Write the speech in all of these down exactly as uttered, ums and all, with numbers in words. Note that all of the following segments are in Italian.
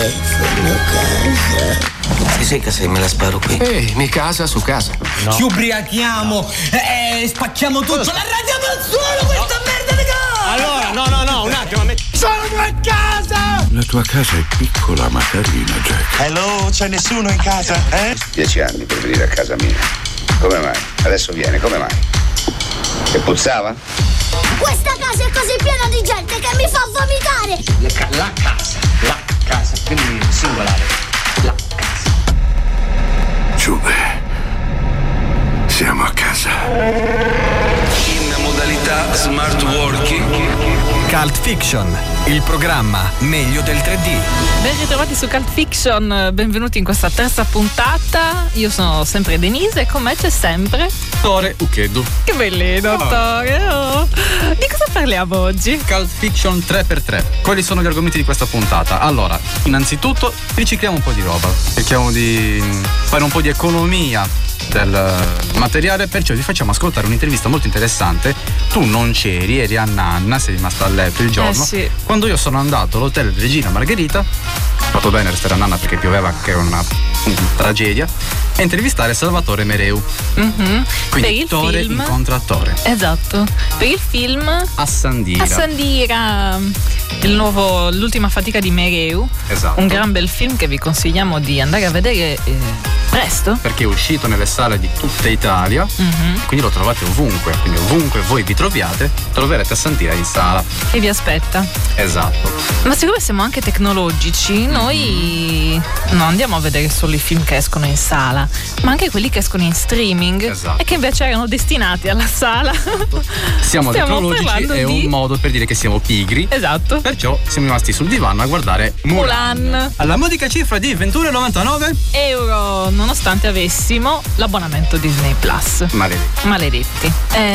sono casa. Ti secca se me la sparo qui? Ehi, mi casa su casa. No. Ci ubriachiamo, no. eh, spacchiamo tutto, la radiamo al suolo questa no. merda di casa! Allora, no, no, no, un attimo. Sono a casa! La tua casa è piccola ma carina, Jack. Hello, c'è nessuno in casa, eh? Dieci anni per venire a casa mia. Come mai? Adesso viene, come mai? Che puzzava? Questa casa è così piena di gente che mi fa vomitare! La, ca- la casa, la casa, quindi singolare. La casa. Giube, siamo a casa. In modalità smart working. Cult Fiction, il programma meglio del tre D. Ben ritrovati su Cult Fiction, benvenuti in questa terza puntata. Io sono sempre Denise e con me c'è sempre Tore Ucheddu. Che bellino, oh. Tore. Oh. Di cosa parliamo oggi? Cult Fiction tre per tre. Quali sono gli argomenti di questa puntata? Allora, innanzitutto ricicliamo un po' di roba. Cerchiamo di fare un po' di economia del materiale, perciò vi facciamo ascoltare un'intervista molto interessante. Tu non c'eri, eri a Nanna, sei rimasta a letto il giorno, eh sì. quando io sono andato all'hotel Regina Margherita, ho fatto bene restare a Nanna perché pioveva, che è una, una tragedia, e intervistare Salvatore Mereu. Mm-hmm. Quindi per il Tore film, incontra Tore. Esatto. Per il film A Sandira. A Sandira, il nuovo, l'ultima fatica di Mereu. Esatto. Un gran bel film che vi consigliamo di andare a vedere eh, presto. Perché è uscito nelle sale di tutta Italia, mm-hmm. quindi lo trovate ovunque. Quindi ovunque voi vi troviate, troverete A Sandira in sala. E vi aspetta. Esatto. Ma siccome siamo anche tecnologici, noi non andiamo a vedere solo i film che escono in sala, ma anche quelli che escono in streaming. Esatto. E che invece erano destinati alla sala. Siamo, Stiamo tecnologici, è di... un modo per dire che siamo pigri. Esatto. Perciò siamo rimasti sul divano a guardare Mulan. Mulan. Alla modica cifra di ventuno virgola novantanove euro, nonostante avessimo l'abbonamento Disney Plus. Maledetti. Maledetti.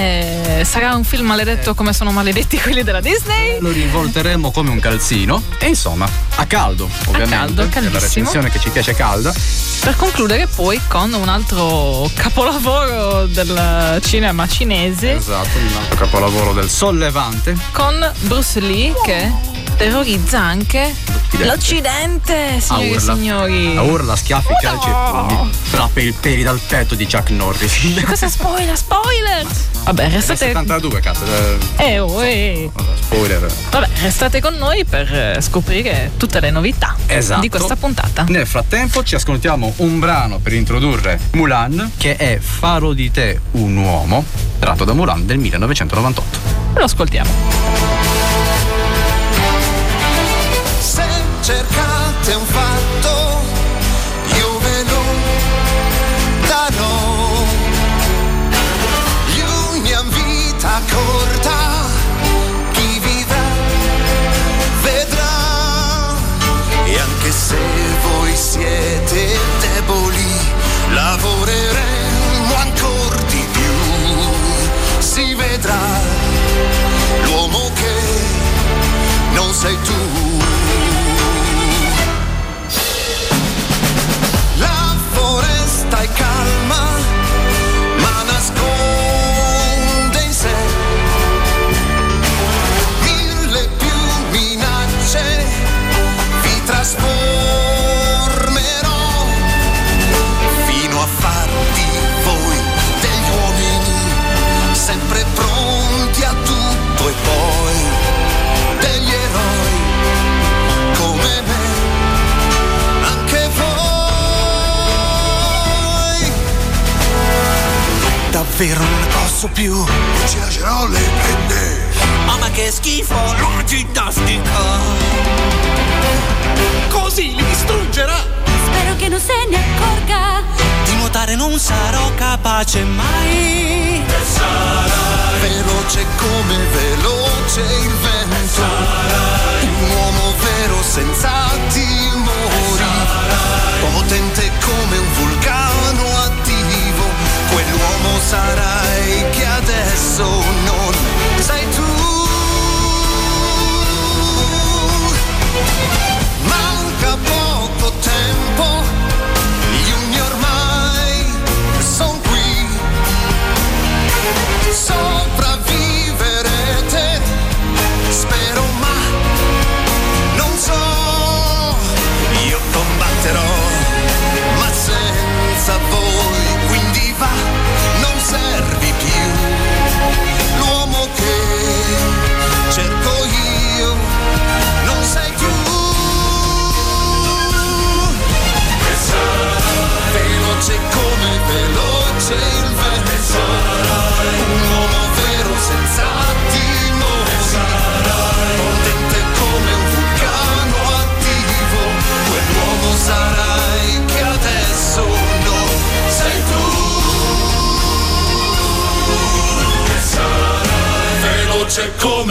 Eh, sarà un film maledetto eh. come sono maledetti quelli della Disney? Lo rivolteremo come un calzino. E insomma, a caldo, ovviamente. A caldo, caldissimo. È la recensione che ci piace calda. Per concludere poi con un altro capolavoro del cinema cinese. Esatto, un altro capolavoro del sollevante. Con Bruce Lee che terrorizza anche l'Occidente, L'Occidente signori e signori. A urla, schiaffi, oh calci no. e pugni. Strappa il peli dal petto di Chuck Norris. Cosa spoiler, spoiler! Vabbè, restate. settantadue, cazzo. Eh, oh, eh. Spoiler. Vabbè, restate con noi per scoprire tutte le novità esatto. di questa puntata. Nel frattempo ci ascoltiamo un brano per introdurre Mulan, che è Farò di te un uomo, tratto da Mulan del millenovecentonovantotto. Lo ascoltiamo. Se cercate un fatto, io ve lo darò. L'unia vita corta, chi vivrà vedrà. E anche se voi siete deboli, lavoreremo ancora di più. Si vedrà l'uomo che non sei tu. La foresta è calma, ma nasconde in sé mille più minacce. Vi trasformerò fino a far di voi degli uomini sempre pronti a tutto e poi degli eroi come me. Anche voi davvero non ne posso più, non ci lascerò le prende. Mamma che schifo, la ginnastica così li distruggerà. Spero che non se ne accorga. Di nuotare non sarò capace mai. E sarai veloce come veloce il vento. Un uomo vero senza timori. Potente come un vulcano attivo. Quell'uomo sarai che adesso non sei tu. Manca poco tempo, gli uni ormai son qui. Sopravviverete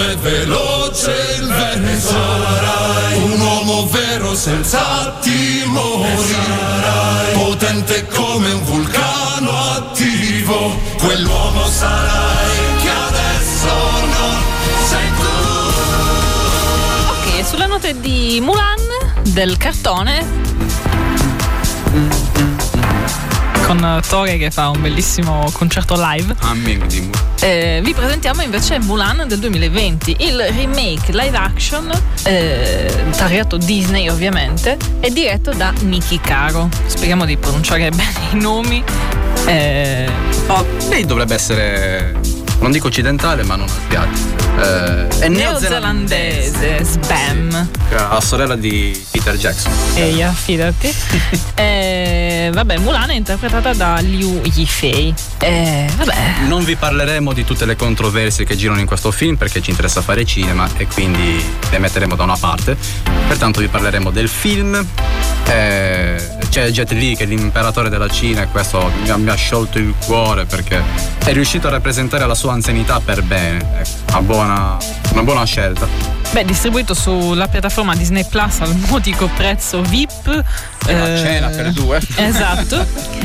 è veloce il vento, sarai un uomo vero senza timori, sarai potente come un vulcano attivo, quell'uomo sarai che adesso non sei tu. Ok, sulle note di Mulan del cartone, con Tore che fa un bellissimo concerto live, eh, vi presentiamo invece Mulan del duemilaventi, il remake live action, eh, targato Disney ovviamente, è diretto da Niki Caro. Speriamo di pronunciare bene i nomi. eh... oh, lei dovrebbe essere, non dico occidentale ma non asiatica, eh, è neozelandese, Sbam, la sorella di Peter Jackson. Eia, fidati. eh, vabbè, Mulan è interpretata da Liu Yifei. Eh, vabbè. Non vi parleremo di tutte le controversie che girano in questo film perché ci interessa fare cinema e quindi le metteremo da una parte. Pertanto vi parleremo del film. Eh, c'è Jet Li che è l'imperatore della Cina e questo mi ha, mi ha sciolto il cuore perché è riuscito a rappresentare la sua anzianità per bene. Una buona, una buona scelta. Beh, distribuito sulla piattaforma Disney Plus al modico prezzo V I P. È una eh, cena per due. Esatto.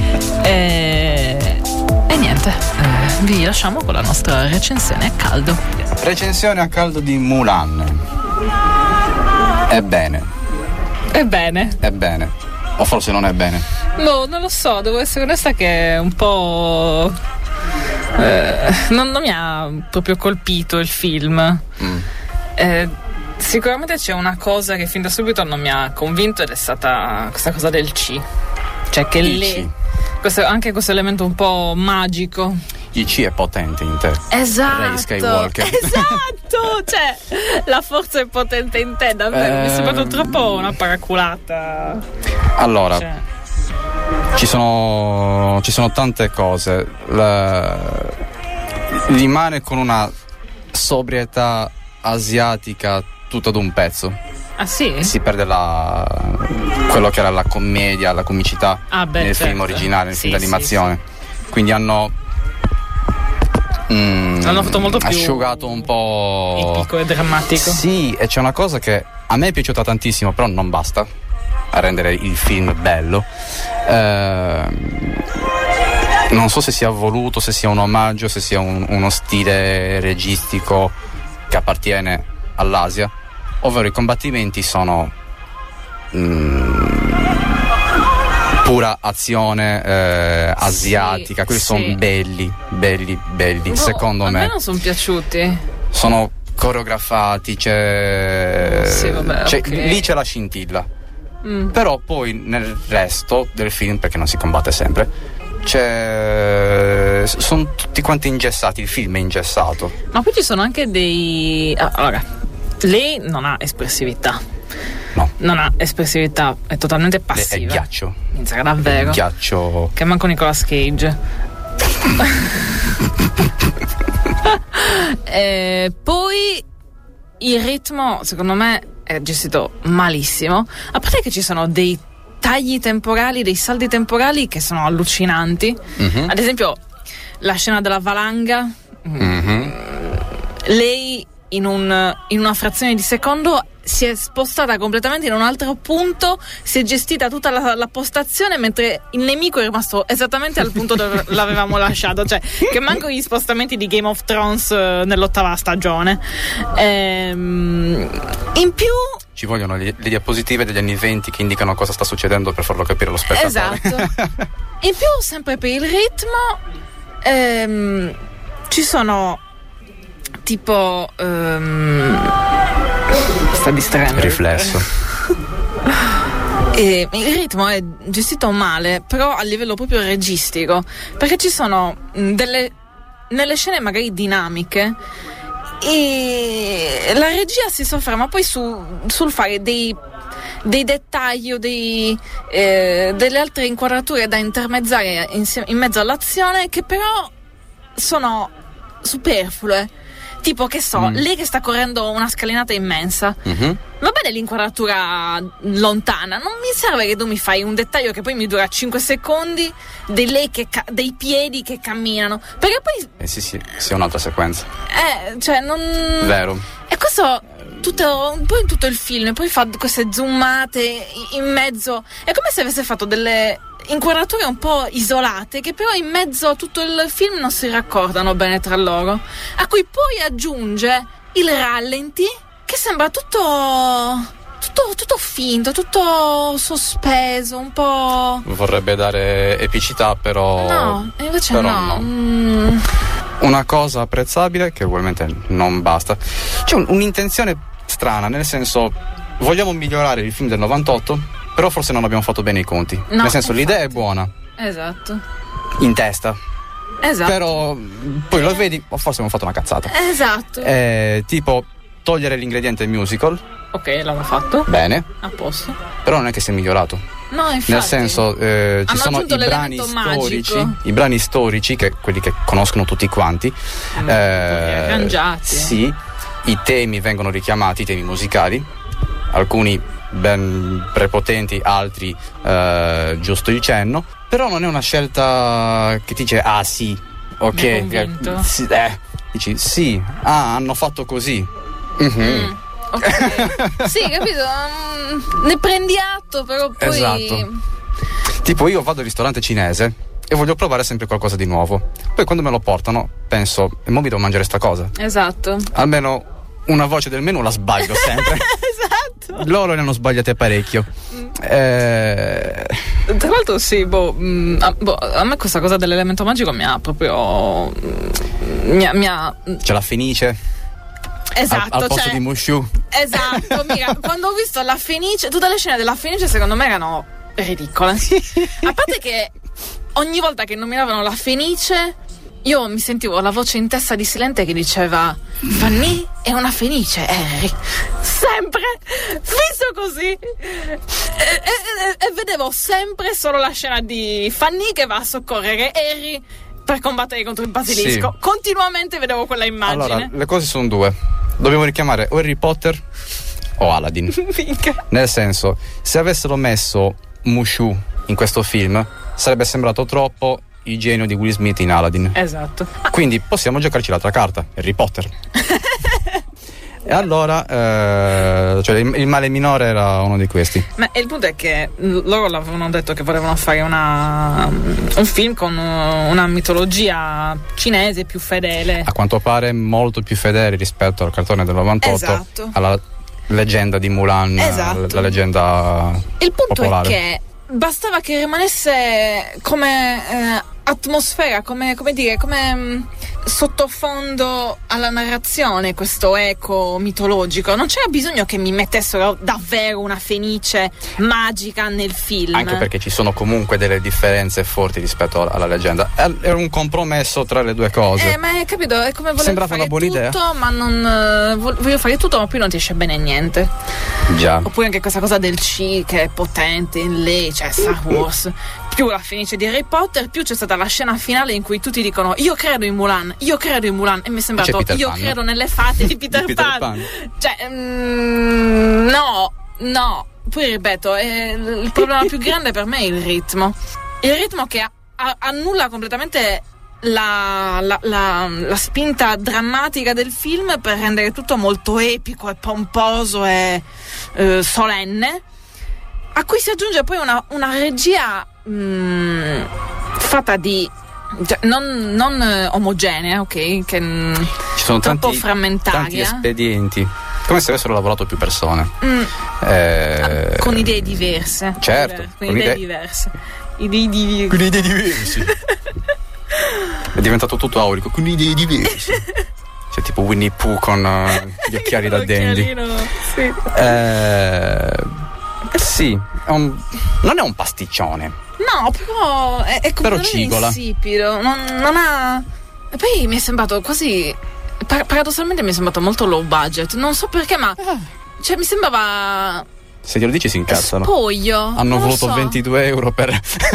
e, e niente, eh, vi lasciamo con la nostra recensione a caldo. Recensione a caldo di Mulan. Ebbene. Ebbene. Ebbene. O forse non è bene. No, non lo so, devo essere onesta che è un po'. Eh, non, non mi ha proprio colpito il film. Mm. Eh, sicuramente c'è una cosa che fin da subito non mi ha convinto ed è stata questa cosa del C. Cioè che lei, questo, anche questo elemento un po' magico. Il C è potente in te. Esatto. Rey Skywalker. Esatto. Cioè la forza è potente in te, davvero. Eh... Mi è sembrato troppo una paraculata. Allora, cioè. ci sono ci sono tante cose. La... rimane con una sobrietà asiatica tutto ad un pezzo. Ah sì? Si perde la quello che era la commedia, la comicità ah, beh, nel certo. film originale, nel sì, film d'animazione. Sì, sì. Quindi hanno mm, hanno fatto molto più asciugato un po' epico e drammatico. Sì, e c'è una cosa che a me è piaciuta tantissimo, però non basta a rendere il film bello. Eh, non so se sia voluto, se sia un omaggio, se sia un, uno stile registico che appartiene all'Asia, ovvero i combattimenti sono mm, pura azione eh, asiatica, sì, quelli sì. sono belli, belli, belli. No, secondo a me. A me non sono piaciuti. Sono coreografati, c'è, sì, vabbè, c'è okay. lì c'è la scintilla. Mm. Però poi nel resto del film, perché non si combatte sempre, c'è sono tutti quanti ingessati, il film è ingessato. Ma poi ci sono anche dei allora, lei non ha espressività. No. Non ha espressività, è totalmente passiva. È, è ghiaccio. Inizia davvero. È ghiaccio. Che manco Nicolas Cage. eh, poi il ritmo, secondo me, è gestito malissimo. A parte che ci sono dei tagli temporali, dei saldi temporali che sono allucinanti. Mm-hmm. Ad esempio, la scena della valanga. Mm-hmm. Lei in, un, in una frazione di secondo si è spostata completamente in un altro punto, si è gestita tutta la, la postazione, mentre il nemico è rimasto esattamente al punto dove l'avevamo lasciato, cioè che manco gli spostamenti di Game of Thrones eh, nell'ottava stagione. Ehm, in più ci vogliono le, le diapositive degli anni venti che indicano cosa sta succedendo per farlo capire allo spettatore. Esatto. In più, sempre per il ritmo, ehm, ci sono tipo um, sta distraendo riflesso. E il ritmo è gestito male, però a livello proprio registico, perché ci sono delle nelle scene magari dinamiche e la regia si sofferma poi su, sul fare dei dei dettagli o dei, eh, delle altre inquadrature da intermezzare in, in mezzo all'azione che però sono superflue. Tipo, che so, mm. lei che sta correndo una scalinata immensa. Mm-hmm. Va bene l'inquadratura lontana, non mi serve che tu mi fai un dettaglio che poi mi dura cinque secondi di lei che ca- dei piedi che camminano. Perché poi Eh sì sì, sì, è un'altra sequenza. Eh, cioè non Vero. questo tutto, poi in tutto il film, poi fa queste zoomate in mezzo, è come se avesse fatto delle inquadrature un po' isolate che però in mezzo a tutto il film non si raccordano bene tra loro, a cui poi aggiunge il rallenti che sembra tutto tutto, tutto finto, tutto sospeso, un po'... Vorrebbe dare epicità, però no, invece però no, no. Mm. Una cosa apprezzabile che ugualmente non basta, c'è un, un'intenzione strana, nel senso vogliamo migliorare il film del novantotto, però forse non abbiamo fatto bene i conti, no, nel senso infatti. L'idea è buona Esatto. in testa, Esatto. però poi lo vedi, forse abbiamo fatto una cazzata. Esatto. Eh, tipo togliere l'ingrediente musical. Ok, l'hanno fatto. Bene. A posto. Però non è che si è migliorato. No, infatti. Nel senso, eh, ci sono i brani storici, magico. i brani storici, che quelli che conoscono tutti quanti. Mm, eh, arrangiati. Sì, i temi vengono richiamati, i temi musicali, alcuni ben prepotenti, altri eh, giusto il cenno. Però non è una scelta che ti dice, ah sì, ok, eh, sì, eh, dici sì, ah, hanno fatto così. Mm-hmm. Mm. Ok, sì, capito? Mm, ne prendi atto, però poi. Esatto. Tipo, io vado al ristorante cinese e voglio provare sempre qualcosa di nuovo. Poi quando me lo portano, penso, e mo mi devo mangiare sta cosa. Esatto. Almeno una voce del menù la sbaglio sempre. Esatto. Loro ne hanno sbagliate parecchio. Mm. Eh... Tra l'altro, sì, boh, mh, a, boh, a me questa cosa dell'elemento magico mi ha proprio. Mh, mi ha. Mi ha... C'è la fenice. Esatto, al, al posto cioè, di Mushu. Esatto, mica, quando ho visto la Fenice, tutte le scene della Fenice secondo me erano ridicole. A parte che ogni volta che nominavano la Fenice io mi sentivo la voce in testa di Silente che diceva Fanny è una Fenice, Harry. Sempre fisso così. E, e, e vedevo sempre solo la scena di Fanny che va a soccorrere Harry per combattere contro il basilisco. Sì. Continuamente vedevo quella immagine. Allora, le cose sono due. Dobbiamo richiamare o Harry Potter o Aladdin. Nel senso, se avessero messo Mushu in questo film, sarebbe sembrato troppo il genio di Will Smith in Aladdin. Esatto. Quindi possiamo giocarci l'altra carta, Harry Potter. E allora, eh, cioè il, il male minore era uno di questi. Ma il punto è che loro l'avevano detto che volevano fare una, un film con una mitologia cinese più fedele. A quanto pare molto più fedele rispetto al cartone del novantotto. Esatto. Alla leggenda di Mulan. Esatto. La, la leggenda il punto popolare. È che bastava che rimanesse come eh, atmosfera, come, come dire, come mh, sottofondo alla narrazione questo eco mitologico. Non c'era bisogno che mi mettessero davvero una Fenice magica nel film. Anche perché ci sono comunque delle differenze forti rispetto alla leggenda. Era un compromesso tra le due cose. Eh, ma hai capito? È come voler Sembrava fare una buona tutto, idea. ma non voglio fare tutto, ma poi non ti esce bene niente. Già. Oppure anche questa cosa del C che è potente in lei, cioè Star Wars. Più la Fenice di Harry Potter, più c'è stata la scena finale in cui tutti dicono io credo in Mulan, io credo in Mulan, e mi è sembrato io Pan, credo no? nelle fate di Peter, di Peter Pan. Pan. Cioè mm, no, no. Poi ripeto, è, il problema più grande per me è il ritmo. Il ritmo che a, a, annulla completamente la, la, la, la spinta drammatica del film per rendere tutto molto epico e pomposo e eh, solenne, a cui si aggiunge poi una, una regia mh, fatta di cioè, non, non eh, omogenea, ok? Che mh, Ci sono troppo tanti, frammentaria, tanti espedienti, come se avessero lavorato più persone. Mm. Eh, con idee diverse. Certo, con, con idee idee- diverse. Idee diverse. Con idee diverse. È diventato tutto aurico, con idee diverse. C'è tipo Winnie Pooh con uh, gli occhiali da dandy. Sì. Eh, sì, è un, non è un pasticcione. No, però è, è Però completamente cigola. insipido. Non, non ha. E poi mi è sembrato quasi. par- Paradossalmente mi è sembrato molto low budget. Non so perché, ma. Cioè, mi sembrava. Se glielo dici si incazzano. Spoglio. Hanno non lo voluto so. ventidue euro per.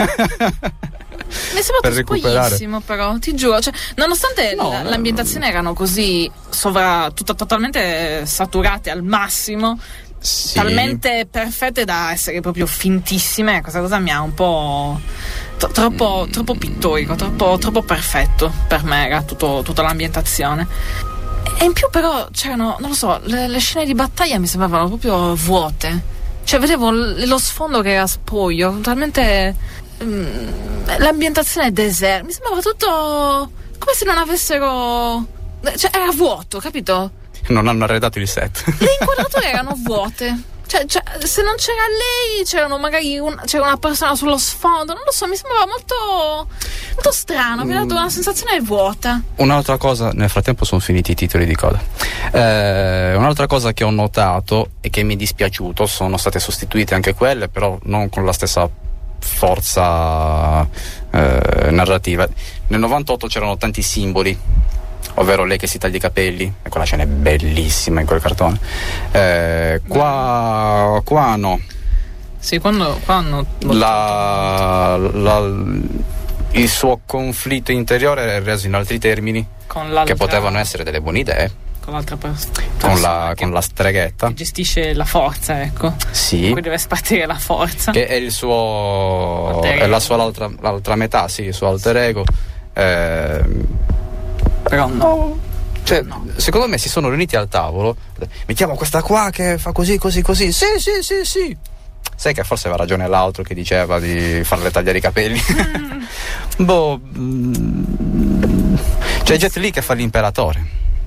Mi è sembrato per recuperare. spoglissimo, però, ti giuro. Cioè, nonostante No, l- no, l'ambientazione erano così sovra. Tutta, totalmente saturate al massimo. Sì. Talmente perfette da essere proprio fintissime. Questa cosa mi ha un po' tro- troppo, troppo pittorico, troppo, troppo perfetto per me era tutto, tutta l'ambientazione. E in più però c'erano, non lo so, le, le scene di battaglia mi sembravano proprio vuote. Cioè vedevo l- lo sfondo che era spoglio, totalmente mm, l'ambientazione è deserta. Mi sembrava tutto come se non avessero, cioè era vuoto, capito? Non hanno arredato il set. Le inquadrature erano vuote. Cioè, cioè, se non c'era lei, c'erano magari un, c'era una persona sullo sfondo, non lo so, mi sembrava molto molto strano, mi ha dato una sensazione vuota. Un'altra cosa, nel frattempo sono finiti i titoli di coda. Eh, un'altra cosa che ho notato e che mi è dispiaciuto, sono state sostituite anche quelle, però non con la stessa forza eh, narrativa. Nel novantotto c'erano tanti simboli, ovvero lei che si taglia i capelli, e quella scena è bellissima in quel cartone. Eh, qua, qua no. Sì, quando, qua hanno la, la, il suo conflitto interiore è reso in altri termini, con che potevano essere delle buone idee, con l'altra persona, con la, con la streghetta che gestisce la forza, ecco. Sì. Poi deve spartire la forza, che è il suo è la sua l'altra, l'altra metà, sì, il suo alter ego. Eh, però no. Cioè, no. Secondo me si sono riuniti al tavolo. Mettiamo questa qua che fa così, così, così. Sì, sì, sì, sì. Sai che forse aveva ragione l'altro che diceva di farle tagliare i capelli. Mm. boh. Mm, c'è Jet Li che fa l'imperatore.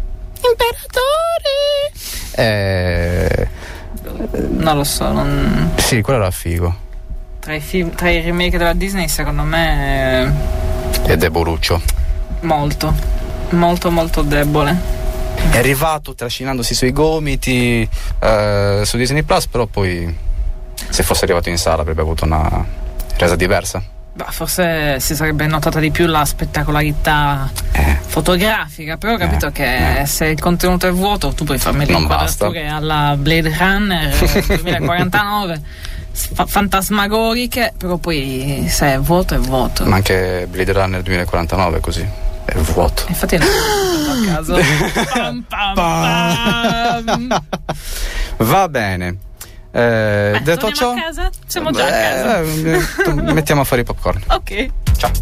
Imperatore! Eh, non lo so. Non... Sì, quello era figo. Tra i film, tra i remake della Disney, secondo me. È deboruccio. Molto. Molto molto debole. È arrivato trascinandosi sui gomiti eh, su Disney Plus, però poi se fosse arrivato in sala avrebbe avuto una resa diversa. Bah, forse si sarebbe notata di più la spettacolarità eh. fotografica, però ho capito eh. che eh. se il contenuto è vuoto tu puoi farmi le inquadrature alla Blade Runner duemilaquarantanove fa- fantasmagoriche, però poi se è vuoto è vuoto. Ma anche Blade Runner duemilaquarantanove è così, è vuoto. Infatti non a caso. pam, pam, pam. Va bene. Eh, Beh, detto ciò, a casa? Siamo già a casa. Eh, mettiamo a fare i popcorn. Ok. Ciao.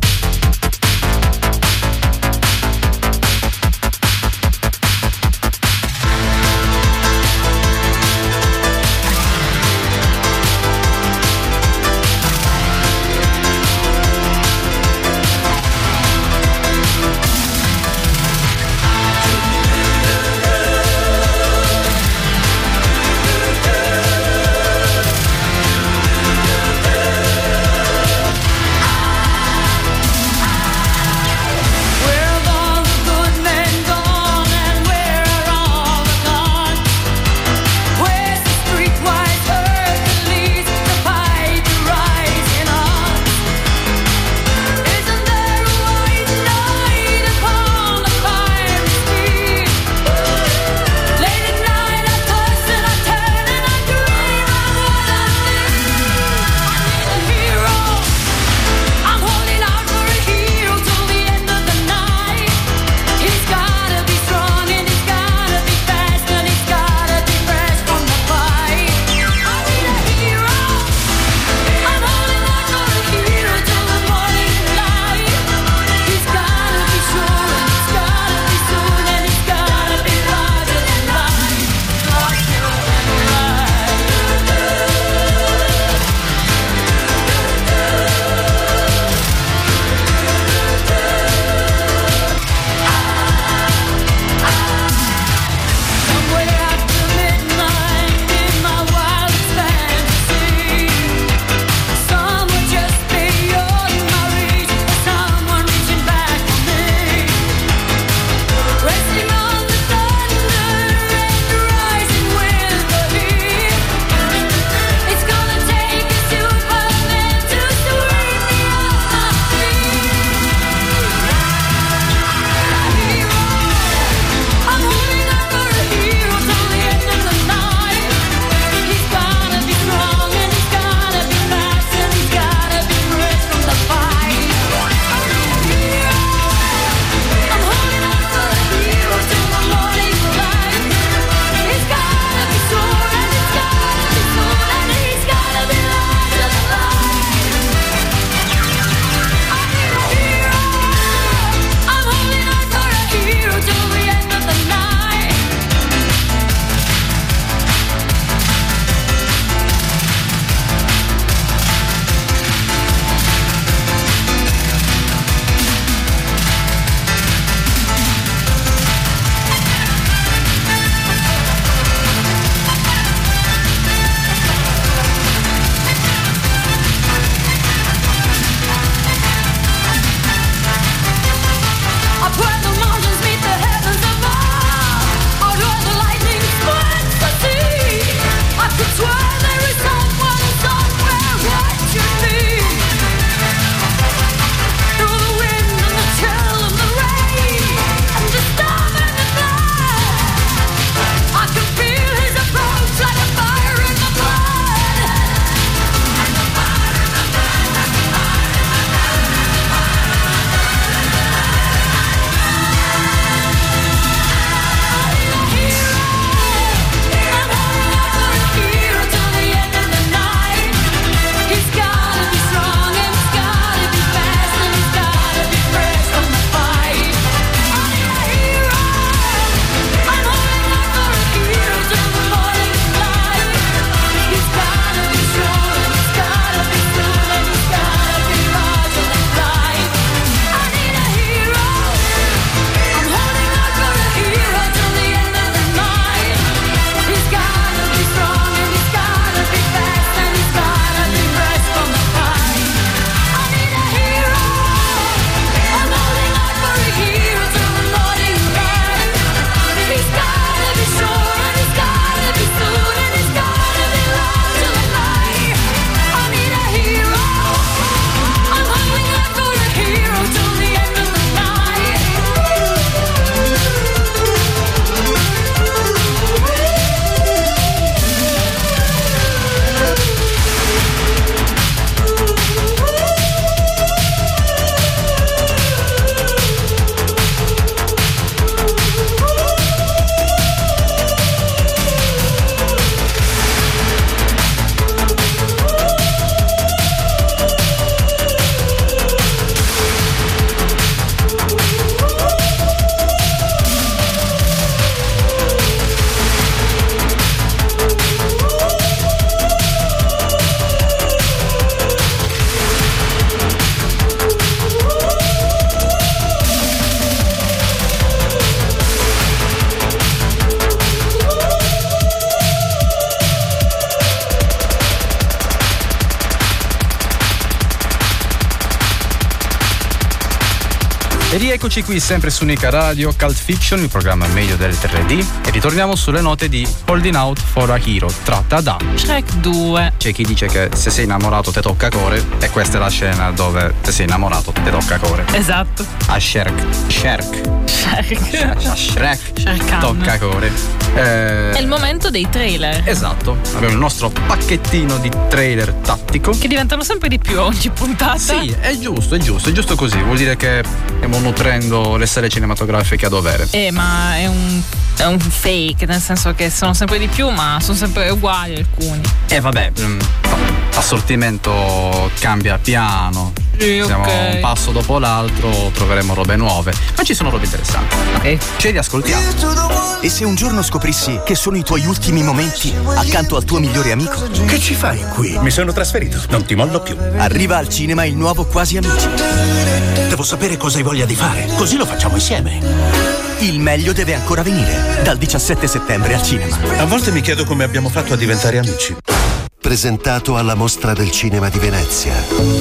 E rieccoci qui sempre su Unica Radio, Cult Fiction, il programma meglio del tre D, e ritorniamo sulle note di Holding Out for a Hero, tratta da Shrek due. C'è chi dice che se sei innamorato te tocca core, e questa è la scena dove se sei innamorato te tocca core. Esatto. A Shrek Shrek Shrek A Shrek Shrek tocca core. Eh, È il momento dei trailer. Esatto, abbiamo il nostro pacchettino di trailer tattico che diventano sempre di più ogni puntata. Sì, è giusto, è giusto, è giusto così. Vuol dire che stiamo nutrendo le sale cinematografiche a dovere. Eh, ma è un, è un fake, nel senso che sono sempre di più, ma sono sempre uguali alcuni. E eh, vabbè, l'assortimento cambia piano. Sì, Siamo okay. un passo dopo l'altro, troveremo robe nuove. Ma ci sono robe interessanti. Ok. Ce li ascoltiamo. E se un giorno scoprissi che sono i tuoi ultimi momenti accanto al tuo migliore amico? Che ci fai qui? Mi sono trasferito, non ti mollo più. Arriva al cinema il nuovo Quasi Amici. Devo sapere cosa hai voglia di fare, così lo facciamo insieme. Il meglio deve ancora venire. Dal diciassette settembre al cinema. A volte mi chiedo come abbiamo fatto a diventare amici. Presentato alla Mostra del Cinema di Venezia.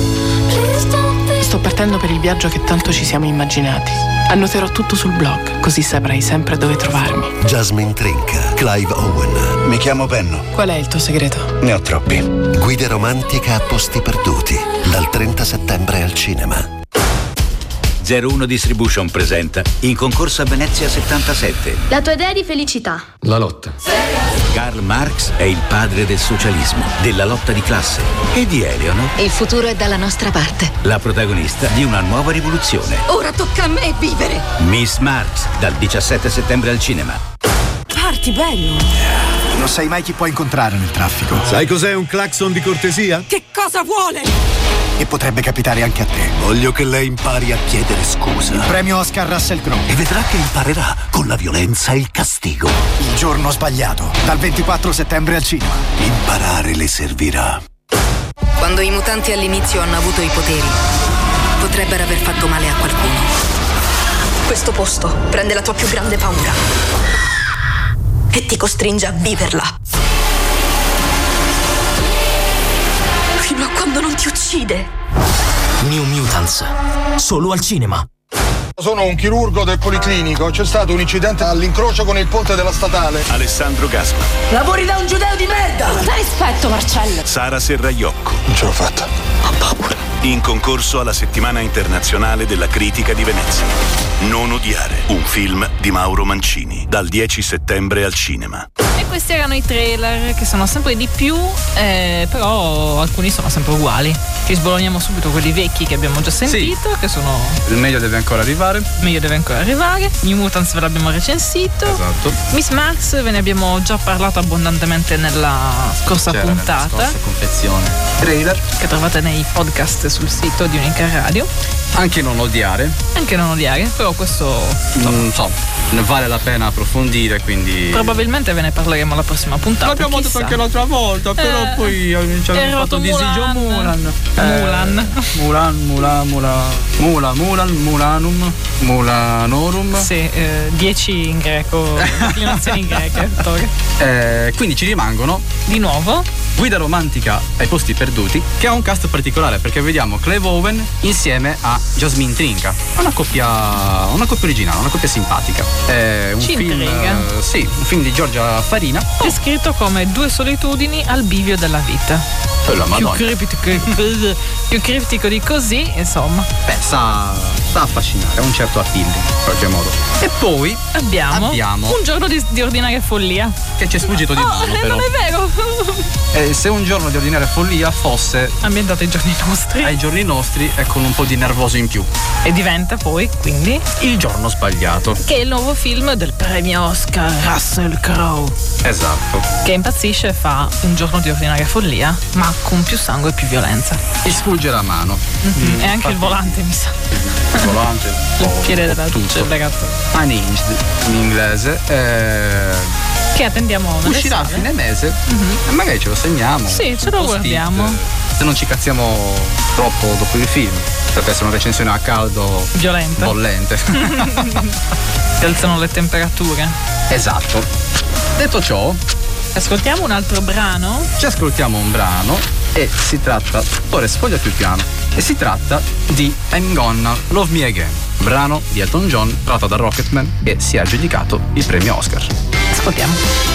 Sto partendo per il viaggio che tanto ci siamo immaginati. Annoterò tutto sul blog, così saprai sempre dove trovarmi. Jasmine Trinca, Clive Owen. Mi chiamo Benno. Qual è il tuo segreto? Ne ho troppi. Guida romantica a posti perduti. Dal trenta settembre al cinema. zero uno Distribution presenta In concorso a Venezia settantasette. La tua idea di felicità. La lotta. Karl Marx è il padre del socialismo, della lotta di classe, e di Eleanor, Il futuro è dalla nostra parte. la protagonista di una nuova rivoluzione. Ora tocca a me vivere. Miss Marx, dal diciassette settembre al cinema. Parti bello. Non sai mai chi puoi incontrare nel traffico. Sai cos'è un clacson di cortesia? Che cosa vuole? E potrebbe capitare anche a te. Voglio che lei impari a chiedere scusa. Il premio Oscar Russell Crowe. E vedrà che imparerà con la violenza e il castigo. Il giorno sbagliato. Dal ventiquattro settembre al cinema. Imparare le servirà. Quando i mutanti all'inizio hanno avuto i poteri, potrebbero aver fatto male a qualcuno. Questo posto prende la tua più grande paura e ti costringe a viverla. Fino a quando non ti uccide. New Mutants, solo al cinema. Sono un chirurgo del Policlinico, c'è stato un incidente all'incrocio con il ponte della statale. Alessandro Gaspar. Lavori da un giudeo di merda! Da rispetto, Marcello! Sara Serraiocco. Non ce l'ho fatta. Ho paura. In concorso alla Settimana Internazionale della Critica di Venezia. Non odiare, un film di Mauro Mancini, dal dieci settembre al cinema. E questi erano i trailer, che sono sempre di più, eh, però alcuni sono sempre uguali. Ci sbologniamo subito quelli vecchi che abbiamo già sentito, sì, che sono... Il meglio deve ancora arrivare. Il meglio deve ancora arrivare. New Mutants ve l'abbiamo recensito. Esatto. Miss Marx ve ne abbiamo già parlato abbondantemente nella scorsa C'era puntata. Nella scorsa confezione. Trailer che trovate nei podcast sul sito di Unica Radio. Anche non odiare. Anche non odiare, però questo non so, ne vale la pena approfondire, quindi probabilmente ve ne parleremo la prossima puntata. L'abbiamo detto anche l'altra volta, però eh, poi ci hanno fatto disegno Mulan. Mulan. Eh, Mulan, Mulan, Mulan, Mulan, Mulan, Mulanum, Mulanorum. Sì, eh, dieci in greco, declinazioni in greche. Eh, quindi ci rimangono di nuovo Guida romantica ai posti perduti, che ha un cast particolare perché vediamo Clive Owen insieme a Jasmine Trinca, una coppia una coppia originale, una coppia simpatica. È un Ci film intriga. eh, sì, un film di Giorgia Farina. Descritto come due solitudini al bivio della vita. Oh, la Più Madonna. criptico, più criptico di così, insomma. Beh, sa, sa affascinare, ha un certo appeal in qualche modo. E poi abbiamo, abbiamo un giorno di, di ordinaria follia. Che ci è sfuggito di oh, mano, eh, però. non è vero. E se un giorno di ordinaria follia fosse ambientato ai giorni nostri. Ai giorni nostri e con un po' di nervoso in più. E diventa poi, quindi, Il giorno sbagliato. Che è il nuovo film del premio Oscar Russell Crowe. Esatto. Che impazzisce e fa un giorno di ordinaria follia, ma con più sangue e più violenza. E sfugge la mano. Mm-hmm. Mm, e anche infatti, il volante, mi sa. Il volante. Il piede della tutto. Unhinged in inglese. Eh... Che attendiamo nelle uscirà sale. a fine mese. Mm-hmm. E magari ce lo segniamo. Sì, ce lo guardiamo. Se non ci cazziamo troppo dopo il film. Potrebbe essere una recensione a caldo. Violenta. Bollente. Si alzano le temperature. Esatto. Detto ciò, ascoltiamo un altro brano. Ci ascoltiamo un brano e si tratta, ora sfoglia più piano, e si tratta di I'm Gonna Love Me Again, brano di Elton John tratto da Rocketman e si è aggiudicato il premio Oscar. Ascoltiamo.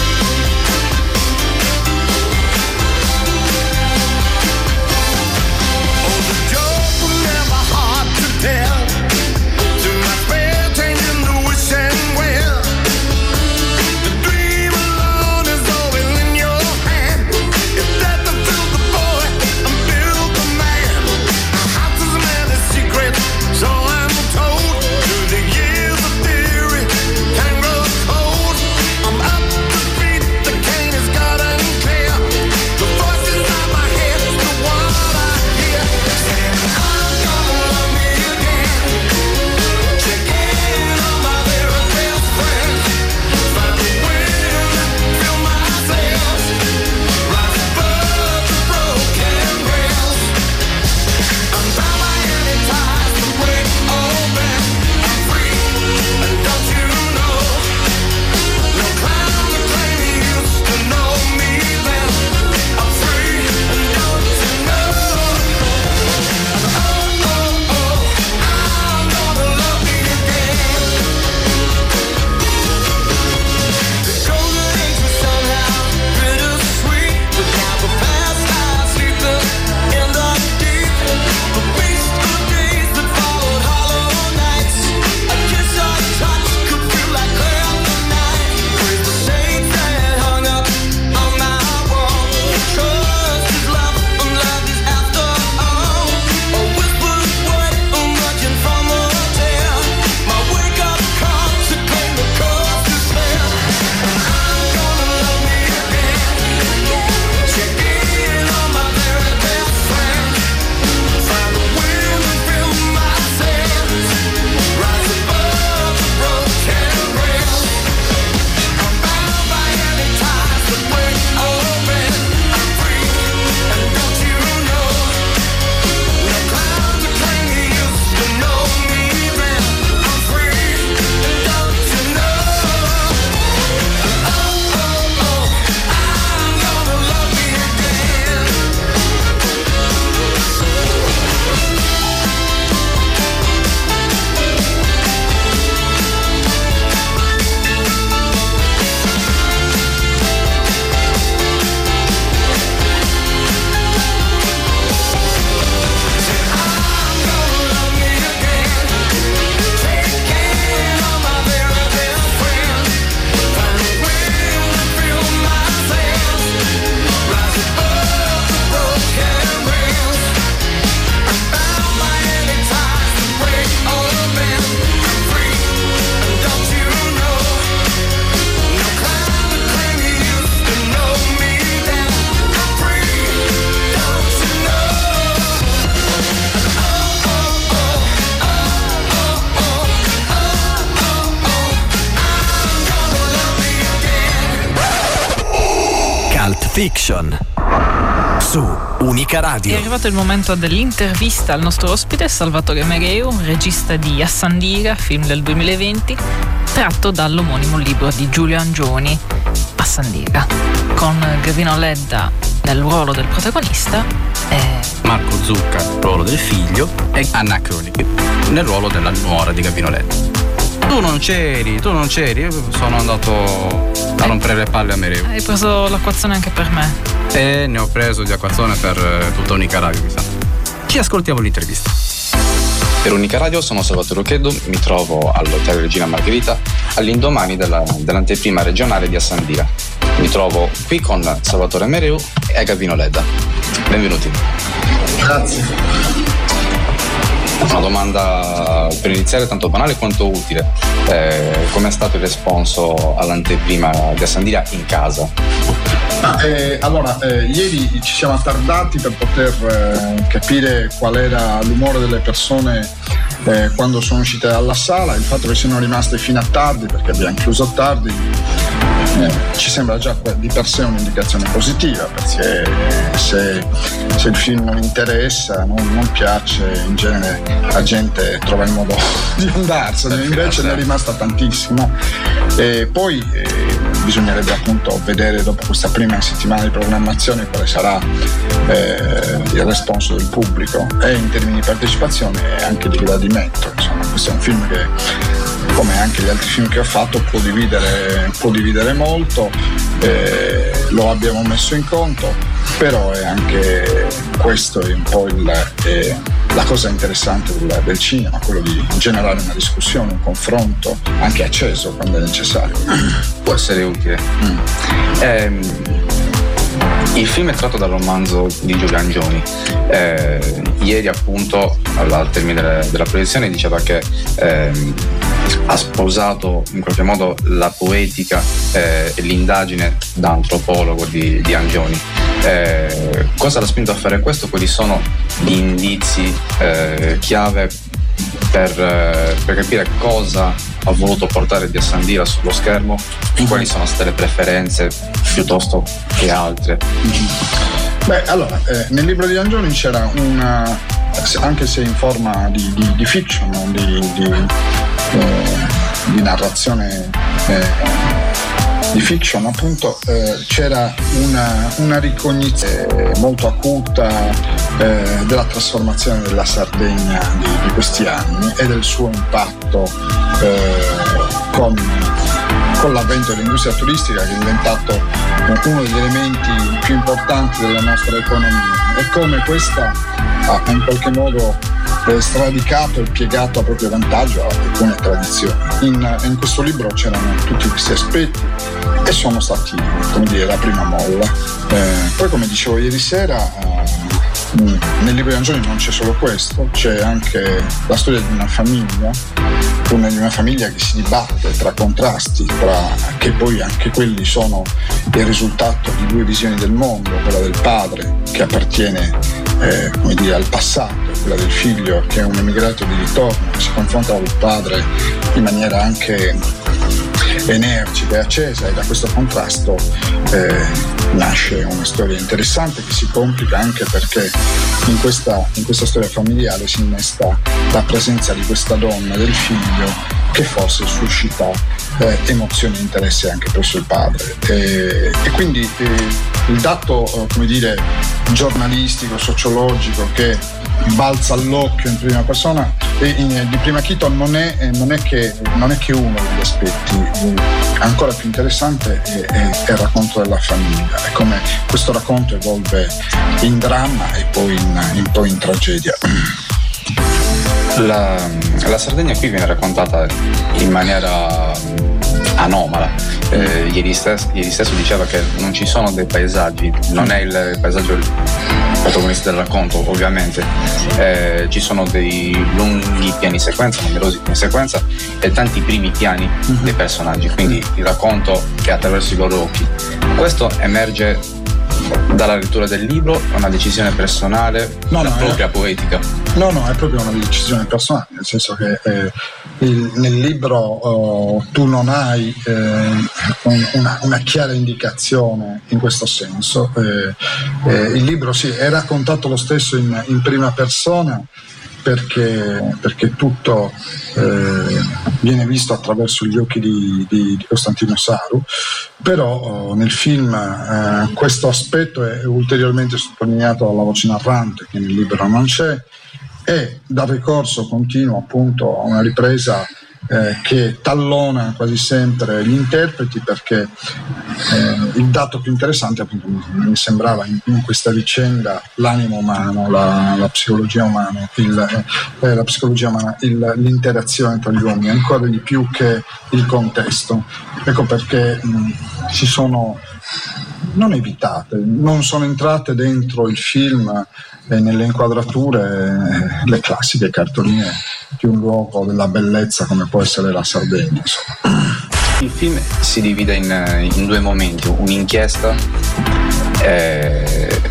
Fiction su Unica Radio. È arrivato il momento dell'intervista al nostro ospite Salvatore Mereu, regista di Assandira, film del duemilaventi, tratto dall'omonimo libro di Giulio Angioni, Assandira, con Gavino Ledda nel ruolo del protagonista e Marco Zucca nel ruolo del figlio e Anna Koenig nel ruolo della nuora di Gavino Ledda. Tu non c'eri, tu non c'eri, io sono andato a rompere le palle a Mereu. Hai preso l'acquazzone anche per me. E ne ho preso di acquazzone per tutta Unica Radio, mi sa. Ci ascoltiamo l'intervista. Per Unica Radio sono Salvatore Ochedo, mi trovo all'Hotel Regina Margherita all'indomani della, dell'anteprima regionale di Assandira. Mi trovo qui con Salvatore Mereu e Gavino Ledda. Benvenuti. Grazie. Una domanda per iniziare tanto banale quanto utile. Eh, com'è stato il responso all'anteprima di Assandira in casa? Ah, eh, allora, eh, ieri ci siamo attardati per poter eh, capire qual era l'umore delle persone eh, quando sono uscite dalla sala, il fatto che siano rimaste fino a tardi, perché abbiamo chiuso tardi, eh, ci sembra già di per sé un'indicazione positiva, perché se, se il film non interessa, non, non piace, in genere la gente trova il modo di andarsene, invece ne è rimasta tantissima. E poi eh, bisognerebbe appunto vedere dopo questa prima settimana di programmazione quale sarà eh, il responso del pubblico, e in termini di partecipazione e anche di gradimento. Insomma, questo è un film che, come anche gli altri film che ho fatto, può dividere, può dividere molto, eh, lo abbiamo messo in conto, però è anche questo è un po' il, è la cosa interessante del, del cinema, quello di generare una discussione, un confronto anche acceso quando è necessario. Può essere utile. Mm. Eh, il film è tratto dal romanzo di Giulio Angioni. Eh, ieri appunto al termine della, della proiezione diceva che ehm, ha sposato in qualche modo la poetica eh, e l'indagine da antropologo di, di Angioni. Eh, cosa l'ha spinto a fare questo? Quali sono gli indizi eh, chiave per, eh, per capire cosa ha voluto portare Díaz Andía sullo schermo, quali sono state le preferenze piuttosto che altre? Beh, allora, eh, nel libro di Angioni c'era una, anche se in forma di, di, di fiction, di, di, eh, di narrazione eh, di fiction, appunto, eh, c'era una, una ricognizione molto acuta eh, della trasformazione della Sardegna di, di questi anni e del suo impatto eh, con, con l'avvento dell'industria turistica, che è diventato eh, uno degli elementi più importanti della nostra economia, e come questa ha in qualche modo eh, stradicato e piegato a proprio vantaggio alcune tradizioni. In, in questo libro c'erano tutti questi aspetti e sono stati, come dire, la prima molla. Eh, poi, come dicevo ieri sera, eh, nel libro di Angioni non c'è solo questo, c'è anche la storia di una famiglia, una, di una famiglia che si dibatte tra contrasti, tra, che poi anche quelli sono il risultato di due visioni del mondo, quella del padre che appartiene eh, come dire, al passato, quella del figlio che è un emigrato di ritorno, che si confronta col padre in maniera anche energica e accesa, e da questo contrasto eh, nasce una storia interessante che si complica anche perché in questa, in questa storia familiare si innesta la presenza di questa donna, del figlio, che forse suscita eh, emozioni e interesse anche presso il padre, e, e quindi eh, il dato eh, come dire giornalistico, sociologico che balza all'occhio in prima persona e in, di prima chito non è, non è che non è che uno degli aspetti. Ancora più interessante è, è, è il racconto della famiglia, è come questo racconto evolve in dramma e poi in, in, poi in tragedia. La, la Sardegna qui viene raccontata in maniera anomala. Eh, ieri, stesso, ieri stesso diceva che non ci sono dei paesaggi, non è il paesaggio il protagonista del racconto, ovviamente. Eh, ci sono dei lunghi piani sequenza, numerosi piani sequenza e tanti primi piani mm-hmm. dei personaggi, quindi il racconto è attraverso i loro occhi. Questo emerge dalla lettura del libro, è una decisione personale, no, una no, propria è, poetica? No, no, è proprio una decisione personale, nel senso che eh, il, nel libro oh, tu non hai eh, un, una, una chiara indicazione in questo senso. Eh, eh, il libro sì, è raccontato lo stesso in, in prima persona, perché, perché tutto eh, viene visto attraverso gli occhi di, di, di Costantino Saru, però oh, nel film eh, questo aspetto è ulteriormente sottolineato dalla voce narrante, che nel libro non c'è, e dal ricorso continuo appunto a una ripresa Eh, che tallona quasi sempre gli interpreti, perché eh, il dato più interessante appunto mi, mi sembrava in, in questa vicenda l'animo umano, la, la psicologia umana, il, eh, la psicologia umana il, l'interazione tra gli uomini, ancora di più che il contesto. Ecco perché mh, si sono non evitate, non sono entrate dentro il film e nelle inquadrature le classiche cartoline di un luogo della bellezza come può essere la Sardegna, insomma. Il film si divide in, in due momenti: un'inchiesta eh,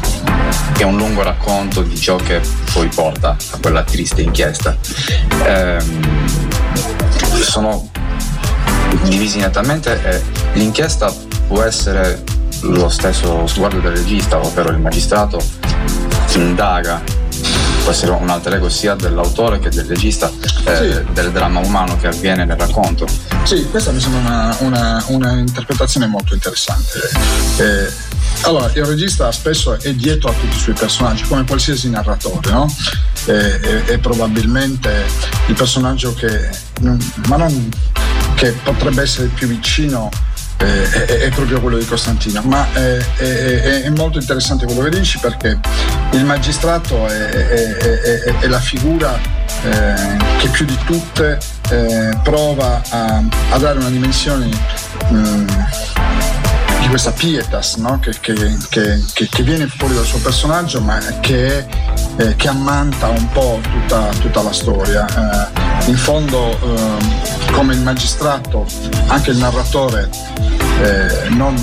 è un lungo racconto di ciò che poi porta a quella triste inchiesta. Ehm, sono divisi nettamente e l'inchiesta può essere lo stesso sguardo del regista, ovvero il magistrato indaga, può essere un alter ego sia dell'autore che del regista, eh, sì. del dramma umano che avviene nel racconto. Sì, questa mi sembra una, una, una interpretazione molto interessante. Eh, allora, il regista spesso è dietro a tutti i suoi personaggi, come qualsiasi narratore, no? E, e, e probabilmente il personaggio che, ma non che potrebbe essere più vicino eh, è, è proprio quello di Costantino, ma è, è, è molto interessante quello che dici, perché il magistrato è, è, è, è la figura eh, che più di tutte eh, prova a, a dare una dimensione mh, di questa pietas, no? che, che, che, che, che viene fuori dal suo personaggio, ma che, eh, che ammanta un po' tutta, tutta la storia. Eh, in fondo, eh, come il magistrato, anche il narratore eh, non,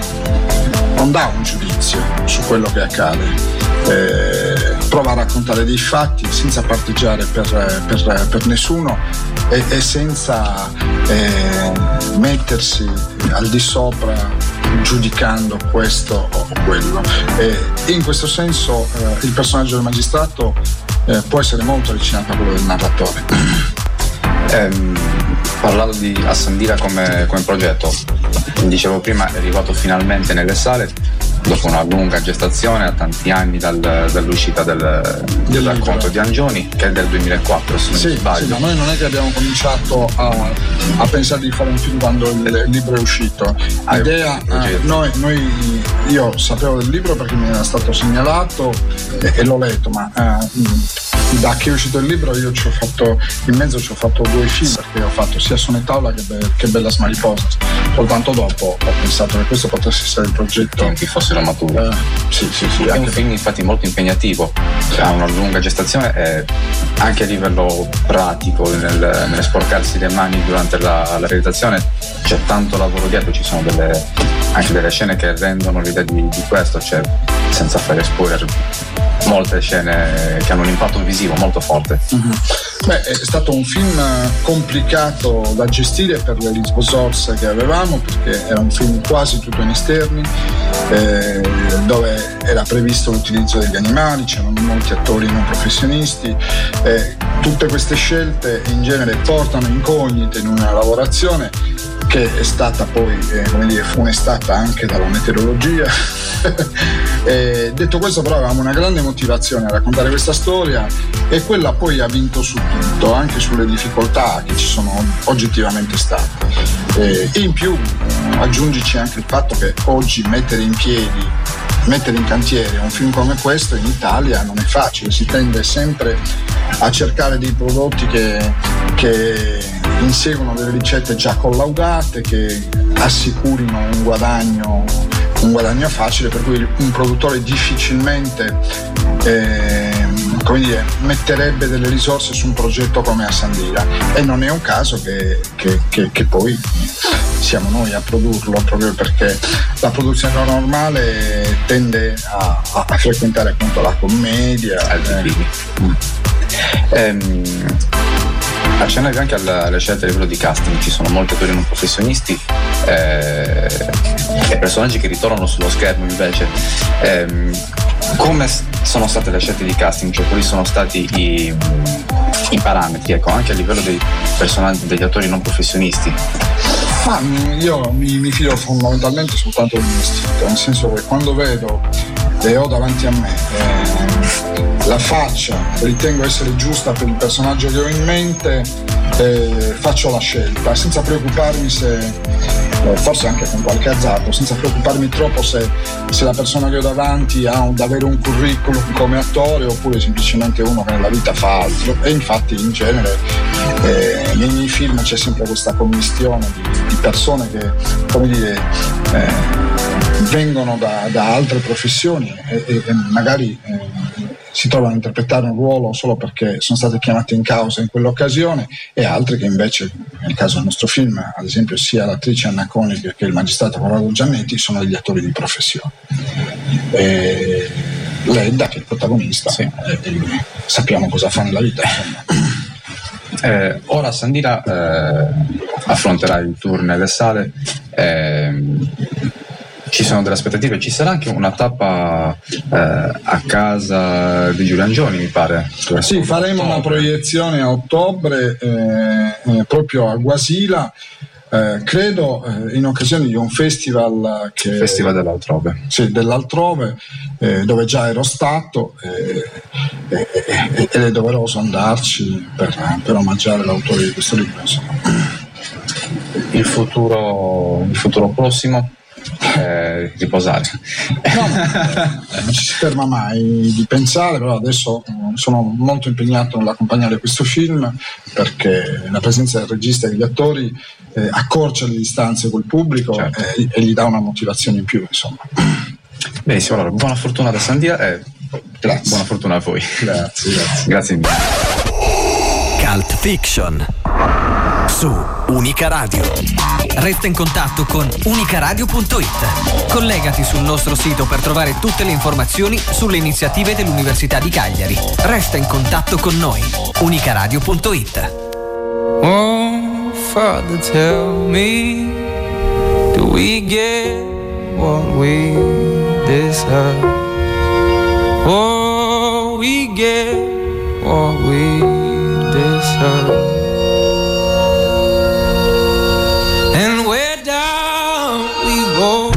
non dà un giudizio su quello che accade. Eh, prova a raccontare dei fatti senza parteggiare per, per, per nessuno e, e senza eh, mettersi al di sopra giudicando questo o quello. E in questo senso eh, il personaggio del magistrato eh, può essere molto avvicinato a quello del narratore. ehm, parlando di Assandira come, come progetto, dicevo prima, è arrivato finalmente nelle sale dopo una lunga gestazione, a tanti anni dal, dall'uscita del, del racconto di Angioni, che è del duemilaquattro, se non sì, sbaglio. Sì, ma noi non è che abbiamo cominciato a, a pensare di fare un film quando il, il libro è uscito. L'idea, eh, noi, noi, io sapevo del libro perché mi era stato segnalato e, e l'ho letto, ma eh, da che è uscito il libro io ci ho fatto, in mezzo ci ho fatto due film, perché ho fatto sia Sonetaula che, Be- che Bella Mariposas. Soltanto dopo ho pensato che questo potesse essere il progetto. Tempi fossero maturi. Eh, sì, sì, sì. È Anche un film infatti molto impegnativo, ha una lunga gestazione e anche a livello pratico, nel, nel sporcarsi le mani durante la, la realizzazione c'è tanto lavoro dietro, ci sono delle, anche delle scene che rendono l'idea di, di questo, cioè senza fare spoiler, molte scene che hanno un impatto visivo molto forte. Mm-hmm. Beh, è stato un film complicato da gestire per le risorse che avevamo, perché era un film quasi tutto in esterni, eh, dove era previsto l'utilizzo degli animali, c'erano molti attori non professionisti. Eh, tutte queste scelte in genere portano incognite in una lavorazione che è stata poi, eh, come dire, funestata anche dalla meteorologia. E detto questo, però, avevamo una grande motivazione a raccontare questa storia e quella poi ha vinto su tutto, anche sulle difficoltà che ci sono oggettivamente state. E in più aggiungici anche il fatto che oggi mettere in piedi, mettere in cantiere un film come questo in Italia non è facile, si tende sempre a cercare dei prodotti che, che inseguono delle ricette già collaudate, che assicurino un guadagno un guadagno facile, per cui un produttore difficilmente eh, come dire, metterebbe delle risorse su un progetto come Assandira, e non è un caso che, che, che, che poi siamo noi a produrlo, proprio perché la produzione normale tende a, a, a frequentare appunto la commedia. Eh. Mm. Ehm, accennavi anche alle, alle scelte a livello di casting, ci sono molti attori non professionisti eh, e personaggi che ritornano sullo schermo invece. Eh, come sono state le scelte di casting? Cioè, quali sono stati i, i parametri, ecco, anche a livello dei personaggi, degli attori non professionisti? Ma io mi, mi fido fondamentalmente soltanto del mio istinto, nel senso che quando vedo e ho davanti a me eh, la faccia che ritengo essere giusta per il personaggio che ho in mente, eh, faccio la scelta senza preoccuparmi se, eh, forse anche con qualche azzardo, senza preoccuparmi troppo se, se la persona che ho davanti ha un, davvero un curriculum come attore oppure semplicemente uno che nella vita fa altro. E infatti in genere eh, nei miei film c'è sempre questa commistione di, di persone che, come dire, eh, vengono da, da altre professioni e, e, e magari eh, si trovano a interpretare un ruolo solo perché sono state chiamate in causa in quell'occasione, e altre che invece, nel caso del nostro film, ad esempio sia l'attrice Anna Koenig che il magistrato Corrado Giannetti, sono degli attori di professione. E Ledda, che è il protagonista, sì. e, e sappiamo cosa fa nella vita, insomma. Eh, ora Sandira eh, affronterà il tour nelle sale, eh, ci sono delle aspettative, ci sarà anche una tappa eh, a casa di Giulio Angioni, mi pare. Sì, faremo una proiezione a ottobre eh, eh, proprio a Guasila. Eh, credo eh, in occasione di un festival che Festival dell'Altrove, sì, dell'Altrove eh, dove già ero stato eh, eh, eh, ed è doveroso andarci per, per omaggiare l'autore di questo libro, insomma. Il futuro, il futuro prossimo eh, riposare. No, non ci si ferma mai di pensare, però adesso sono molto impegnato nell'accompagnare questo film, perché la presenza del regista e degli attori eh, accorcia le distanze col pubblico, certo. e, e gli dà una motivazione in più, insomma. Benissimo, allora buona fortuna da Sandia e grazie. Buona fortuna a voi. Grazie, grazie. Grazie mille. Cult Fiction su Unica Radio. Resta in contatto con unicaradio punto it. Collegati sul nostro sito per trovare tutte le informazioni sulle iniziative dell'Università di Cagliari. Resta in contatto con noi. unicaradio punto it. Oh, Father, tell me, do we get what we deserve? Oh, we get what we deserve. And where down we go.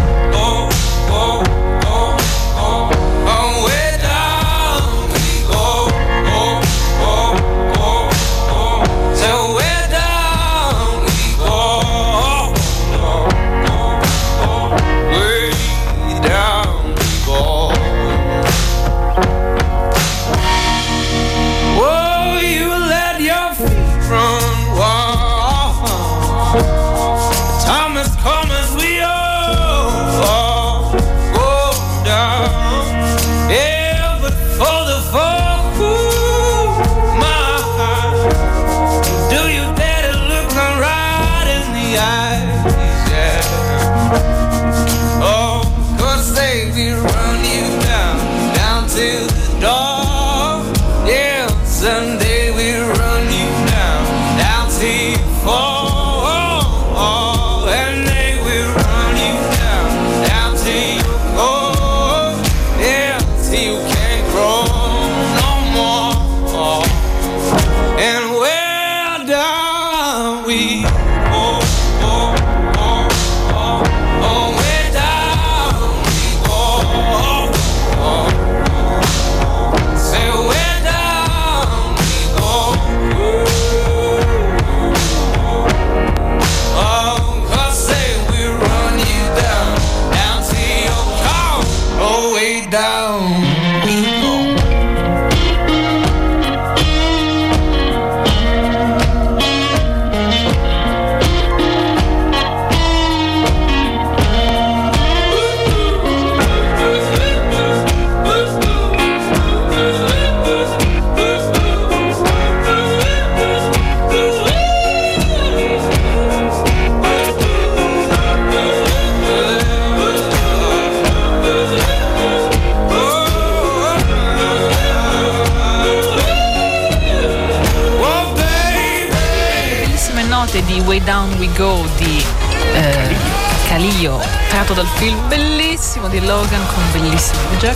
Di Way Down We Go di eh, Calio, tratto dal film bellissimo di Logan con bellissimo Jack.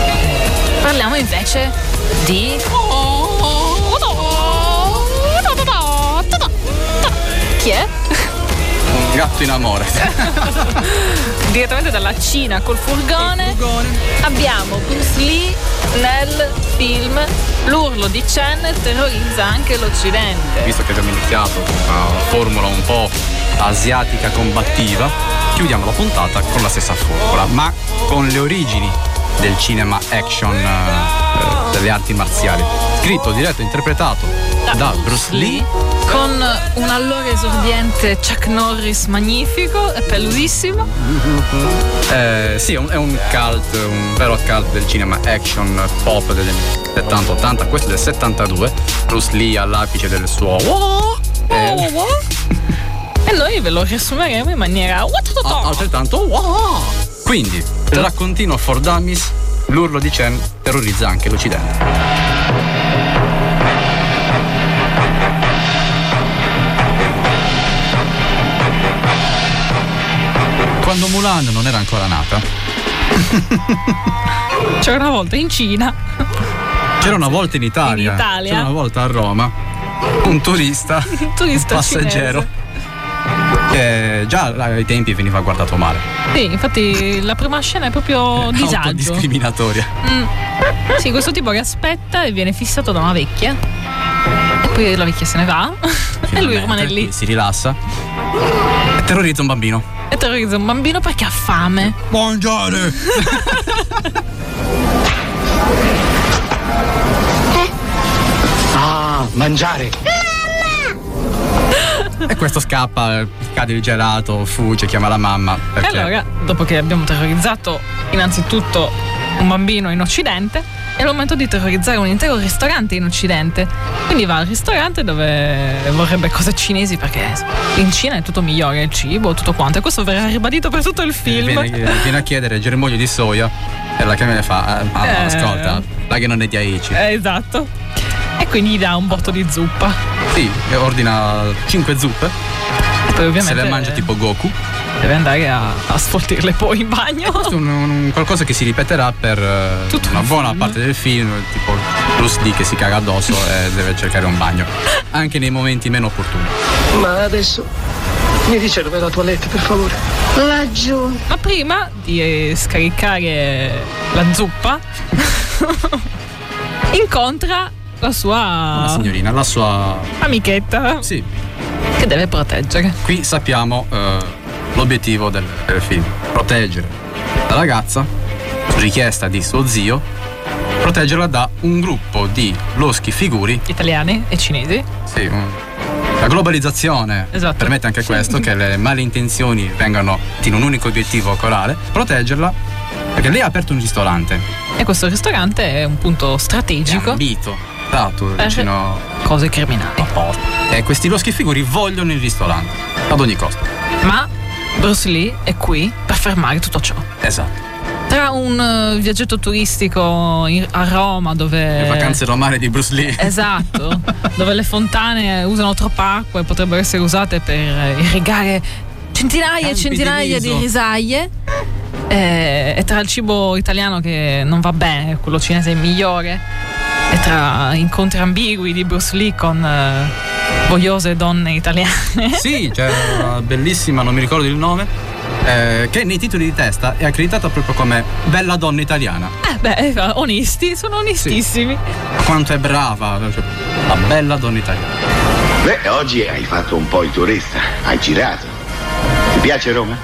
Parliamo invece di chi è? Un gatto in amore. Direttamente dalla Cina col furgone, col furgone. Abbiamo Bruce Lee nel film L'urlo di Chen terrorizza anche l'Occidente. Visto che abbiamo iniziato con una formula un po' asiatica combattiva, chiudiamo la puntata con la stessa formula, ma con le origini del cinema action, eh, delle arti marziali. Scritto, diretto e interpretato da, da Bruce Lee, con un allora esordiente Chuck Norris magnifico e peludissimo. Eh, sì, è un, è un cult, un vero cult del cinema action pop del settanta ottanta, questo è del settantadue. Bruce Lee all'apice del suo wow, eh. wow, wow. E noi ve lo riassumeremo in maniera altrettanto wow. Quindi, raccontino for dummies l'urlo di Chen terrorizza anche l'Occidente. Quando Mulan non era ancora nata, c'era una volta in Cina, c'era una volta in Italia, in Italia. c'era una volta a Roma, un turista, un turista passeggero cinese, che già ai tempi veniva guardato male. Sì, infatti la prima scena è proprio disagio, discriminatoria. Mm. Sì, questo tipo che aspetta e viene fissato da una vecchia e poi la vecchia se ne va e lui rimane lì, si rilassa e terrorizza un bambino. E terrorizza un bambino perché ha fame. Mangiare! Ah, mangiare! E questo scappa, cade il gelato, fugge, chiama la mamma. Perché... E allora, dopo che abbiamo terrorizzato innanzitutto un bambino in Occidente, è il momento di terrorizzare un intero ristorante in Occidente. Quindi va al ristorante dove vorrebbe cose cinesi, perché in Cina è tutto migliore, il cibo, tutto quanto. E questo verrà ribadito per tutto il film. Viene, viene a chiedere germoglio di soia e la camera fa: ah, eh, ascolta, la che non è di Aichi. Eh, esatto. E quindi gli dà un botto di zuppa. Sì, ordina cinque zuppe. E poi ovviamente se le mangia tipo Goku. Deve andare a, a sfoltirle poi in bagno. E questo è un, un, qualcosa che si ripeterà per Tutto una buona film. parte del film, tipo Bruce Lee che si caga addosso e deve cercare un bagno, anche nei momenti meno opportuni. Ma adesso mi dice dov'è la toilette, per favore? Laggiù. Ma prima di scaricare la zuppa incontra la sua una signorina, la sua amichetta. Sì. Che deve proteggere. Qui sappiamo uh, l'obiettivo del, del film: proteggere la ragazza, su richiesta di suo zio, proteggerla da un gruppo di loschi figuri italiani e cinesi. Sì, un, la globalizzazione esatto. permette anche questo, che le male intenzioni vengano in un unico obiettivo corale, proteggerla, perché lei ha aperto un ristorante. E questo ristorante è un punto strategico. È ambito, dato vicino cose criminali. E questi loschi figuri vogliono il ristorante ad ogni costo. Ma Bruce Lee è qui per fermare tutto ciò. Esatto. Tra un uh, viaggetto turistico in, a Roma dove le vacanze romane di Bruce Lee. Esatto. Dove le fontane usano troppa acqua e potrebbero essere usate per irrigare centinaia e centinaia di, di risaie. E, e tra il cibo italiano che non va bene, quello cinese è migliore. E tra incontri ambigui di Bruce Lee con uh, vogliose donne italiane. Sì, c'è una bellissima, non mi ricordo il nome, eh, che nei titoli di testa è accreditata proprio come bella donna italiana. Eh beh, onesti, sono onestissimi. Sì. Quanto è brava, cioè, la bella donna italiana. Beh, oggi hai fatto un po' il turista, hai girato. Ti piace Roma?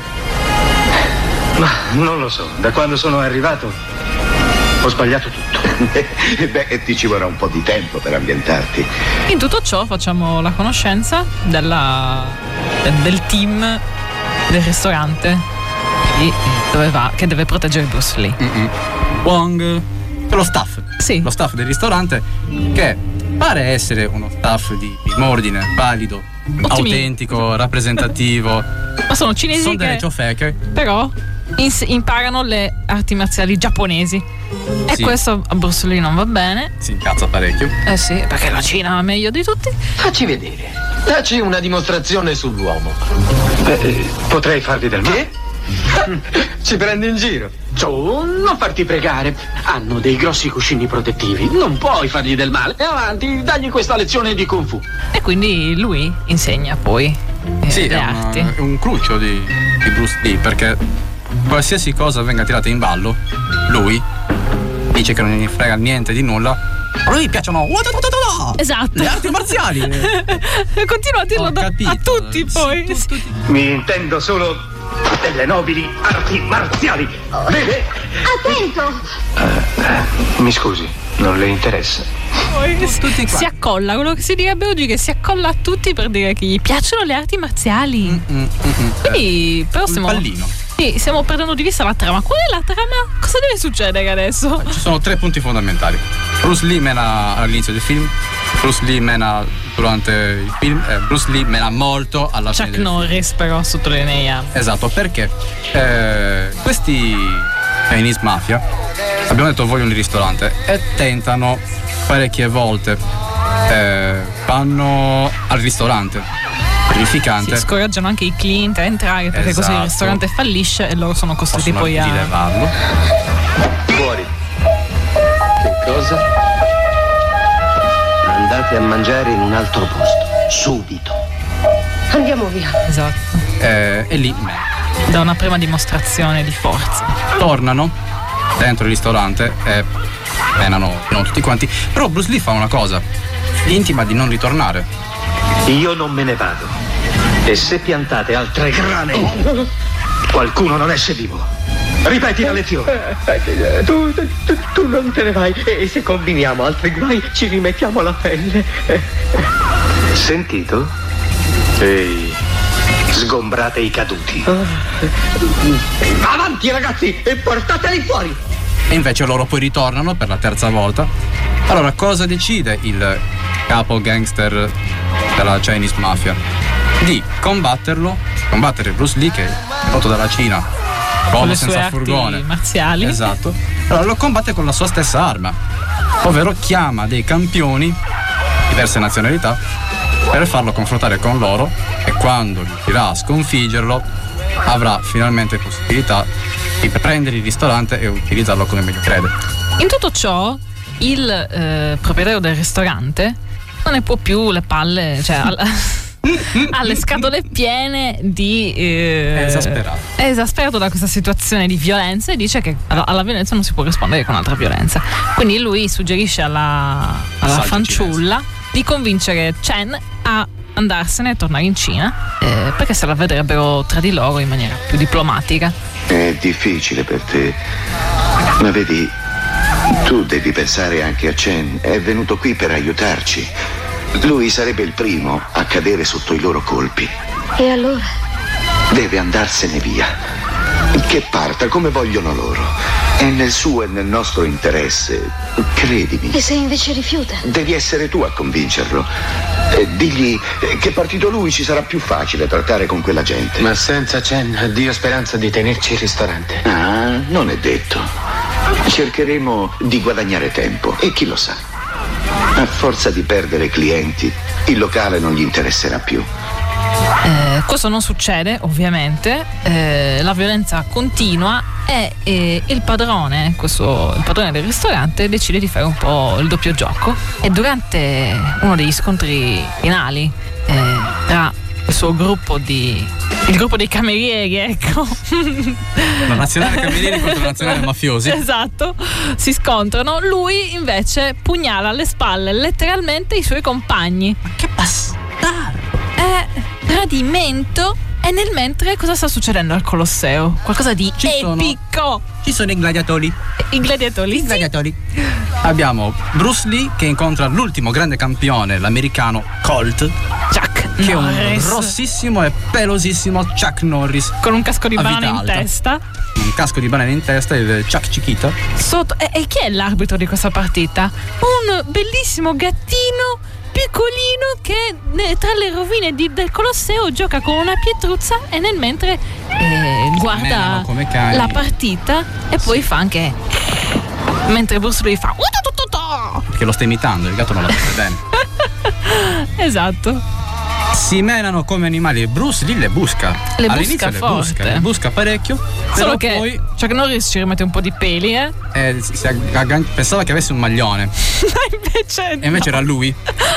Ma non lo so, da quando sono arrivato ho sbagliato tutto. Beh, ti ci vorrà un po' di tempo per ambientarti. In tutto ciò facciamo la conoscenza della, del team del ristorante di, dove va, che deve proteggere Bruce Lee. Mm-mm. Wong, lo staff. Sì. Lo staff del ristorante, che pare essere uno staff di ordine, valido, Ottimi. autentico, rappresentativo. Ma sono cinesi sono delle che ciofeche. però ins- imparano le arti marziali giapponesi. E sì. Questo a Bruce Lee non va bene. Si incazza parecchio. Eh sì, perché la Cina è meglio di tutti. Facci vedere. Dacci una dimostrazione sull'uomo. Eh, potrei farvi del male. Che? Ci prendi in giro? Ciao, non farti pregare. Hanno dei grossi cuscini protettivi. Non puoi fargli del male. E avanti, dagli questa lezione di Kung Fu. E quindi lui insegna poi eh, sì, le è arti. Una, è un cruccio di, di Bruce Lee, perché qualsiasi cosa venga tirata in ballo, lui dice che non gli frega niente di nulla. A lui piacciono esatto. le arti marziali. Continua a dirlo da, a tutti poi. Sì, tutti. Mi intendo solo delle nobili arti marziali. Vede? Attento! Uh, uh, mi scusi, non le interessa? Poi si accolla, quello che si direbbe oggi, che si accolla a tutti per dire che gli piacciono le arti marziali. Mm-mm, mm-mm. Quindi però un stiamo pallino. Sì, stiamo perdendo di vista la trama. Qual è la trama? Cosa deve succedere adesso? Ci sono tre punti fondamentali. Bruce Lee mena all'inizio del film, Bruce Lee mena durante il film, eh, Bruce Lee mena molto alla Chuck fine del Norris film. però sottolinea. Esatto, perché eh, questi Chinese Mafia abbiamo detto vogliono il ristorante e tentano parecchie volte, eh, vanno al ristorante, terrificante. Si scoraggiano anche i clienti a entrare perché Esatto. così il ristorante fallisce e loro sono costretti Possono poi a rilevarlo. Fuori. Che cosa? Andate a mangiare in un altro posto, subito. Andiamo via. Esatto. Eh, e lì Da una prima dimostrazione di forza. tornano dentro il ristorante e menano non tutti quanti. Però Bruce Lee fa una cosa, gli intima di non ritornare. Io non me ne vado. E se piantate altre grane, qualcuno non esce vivo. Ripeti la lezione. Tu, tu, tu non te ne vai. E se combiniamo altri guai ci rimettiamo la pelle. Sentito? Ehi, sgombrate i caduti. Avanti ragazzi e portateli fuori. E invece loro poi ritornano per la terza volta. Allora cosa decide il capo gangster della Chinese Mafia? Di combatterlo, combattere Bruce Lee che è venuto dalla Cina, Con uomo le sue senza arti furgone. marziali. Esatto. Allora lo combatte con la sua stessa arma, ovvero chiama dei campioni di diverse nazionalità per farlo confrontare con loro e quando riuscirà a sconfiggerlo avrà finalmente possibilità di prendere il ristorante e utilizzarlo come meglio crede. In tutto ciò, il eh, proprietario del ristorante non ne può più le palle, cioè ha, ha le scatole piene di eh, È esasperato. È esasperato da questa situazione di violenza e dice che alla, alla violenza non si può rispondere con altra violenza. Quindi lui suggerisce alla, alla Saggio fanciulla cinese di convincere Chen a andarsene e tornare in Cina eh, perché se la vedrebbero tra di loro in maniera più diplomatica. È difficile per te, ma vedi, tu devi pensare anche a Chen. È venuto qui per aiutarci. Lui sarebbe il primo a cadere sotto i loro colpi. E allora? Deve andarsene via. Che parta come vogliono loro. È nel suo e nel nostro interesse. Credimi. E se invece rifiuta? Devi essere tu a convincerlo. E digli che partito lui ci sarà più facile trattare con quella gente. Ma senza Chen, addio speranza di tenerci il ristorante. Ah, non è detto. Cercheremo di guadagnare tempo e chi lo sa. A forza di perdere clienti, il locale non gli interesserà più. Eh, questo non succede, ovviamente. Eh, la violenza continua e eh, il padrone, questo, il padrone del ristorante, decide di fare un po' il doppio gioco. E durante uno degli scontri finali eh, tra il suo gruppo di il gruppo dei camerieri, ecco, La nazionale camerieri contro la nazionale mafiosi. esatto, si scontrano. Lui invece pugnala alle spalle letteralmente i suoi compagni. Ma che bastardo! È tradimento. E nel mentre cosa sta succedendo al Colosseo? Qualcosa di Ci sono- epico. Ci sono i gladiatori. I gladiatori. I gladiatori. Abbiamo Bruce Lee che incontra l'ultimo grande campione, l'americano Colt, Chuck che è un Norris. rossissimo e pelosissimo Chuck Norris. Con un casco di a banana vita in alta. testa. Un casco di banana in testa, il Chuck Chiquita. Sotto, e, e chi è l'arbitro di questa partita? Un bellissimo gattino piccolino che ne- tra le rovine di- del Colosseo gioca con una pietruzza e nel mentre eh, guarda menano come cani. la partita e poi fa anche mentre Bruce Lee fa Perché lo sta imitando, il gatto non la sente bene. esatto. Si menano come animali e Bruce Lee le busca. Le All'inizio busca le forte. busca, le busca parecchio. Solo però che poi Chuck Norris ci rimette un po' di peli, eh? eh, si- si aggan- pensava che avesse un maglione. invece E invece no. era lui.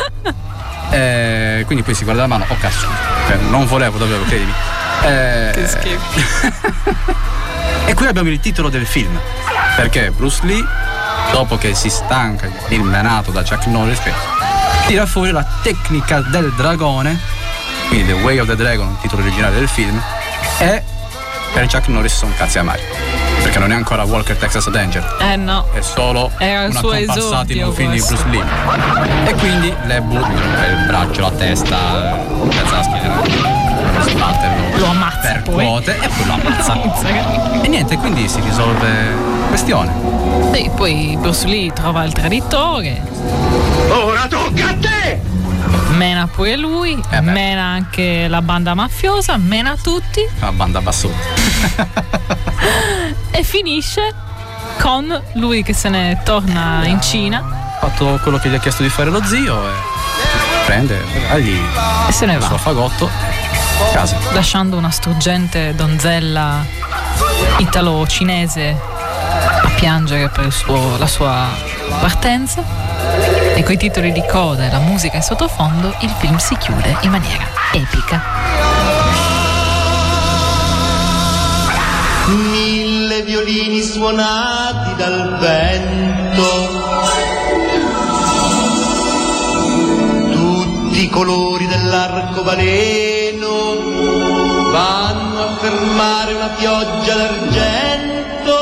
Eh, quindi poi si guarda la mano. Oh cazzo, cioè, non volevo davvero, credimi. Eh, Che schifo. E qui abbiamo il titolo del film. Perché Bruce Lee, dopo che si stanca di venire menato da Chuck Norris, tira fuori la tecnica del dragone, quindi The Way of the Dragon, il titolo originale del film, e per Chuck Norris sono cazzi amari. Perché non è ancora Walker Texas Danger. Eh no. È solo Era il una suo comparsata in esordio un film di questo. Bruce Lee. E quindi le butta il braccio, la testa, il pezzo alla schiena, sbatterlo Lo ammazza per poi. quote e poi lo ammazza. E niente, quindi si risolve la questione. Sì, poi Bruce Lee trova il traditore. Ora tocca a te! Mena pure lui, Eh beh. mena anche la banda mafiosa, mena tutti Una banda bassotta. e finisce con lui che se ne torna in Cina. Ha fatto quello che gli ha chiesto di fare lo zio e prende, dagli e se ne il va. suo fagotto a casa. Lasciando una struggente donzella italo-cinese a piangere per il suo, la sua partenza. E coi titoli di coda e la musica in sottofondo il film si chiude in maniera epica. Mille violini suonati dal vento, tutti i colori dell'arcobaleno vanno a fermare una pioggia d'argento,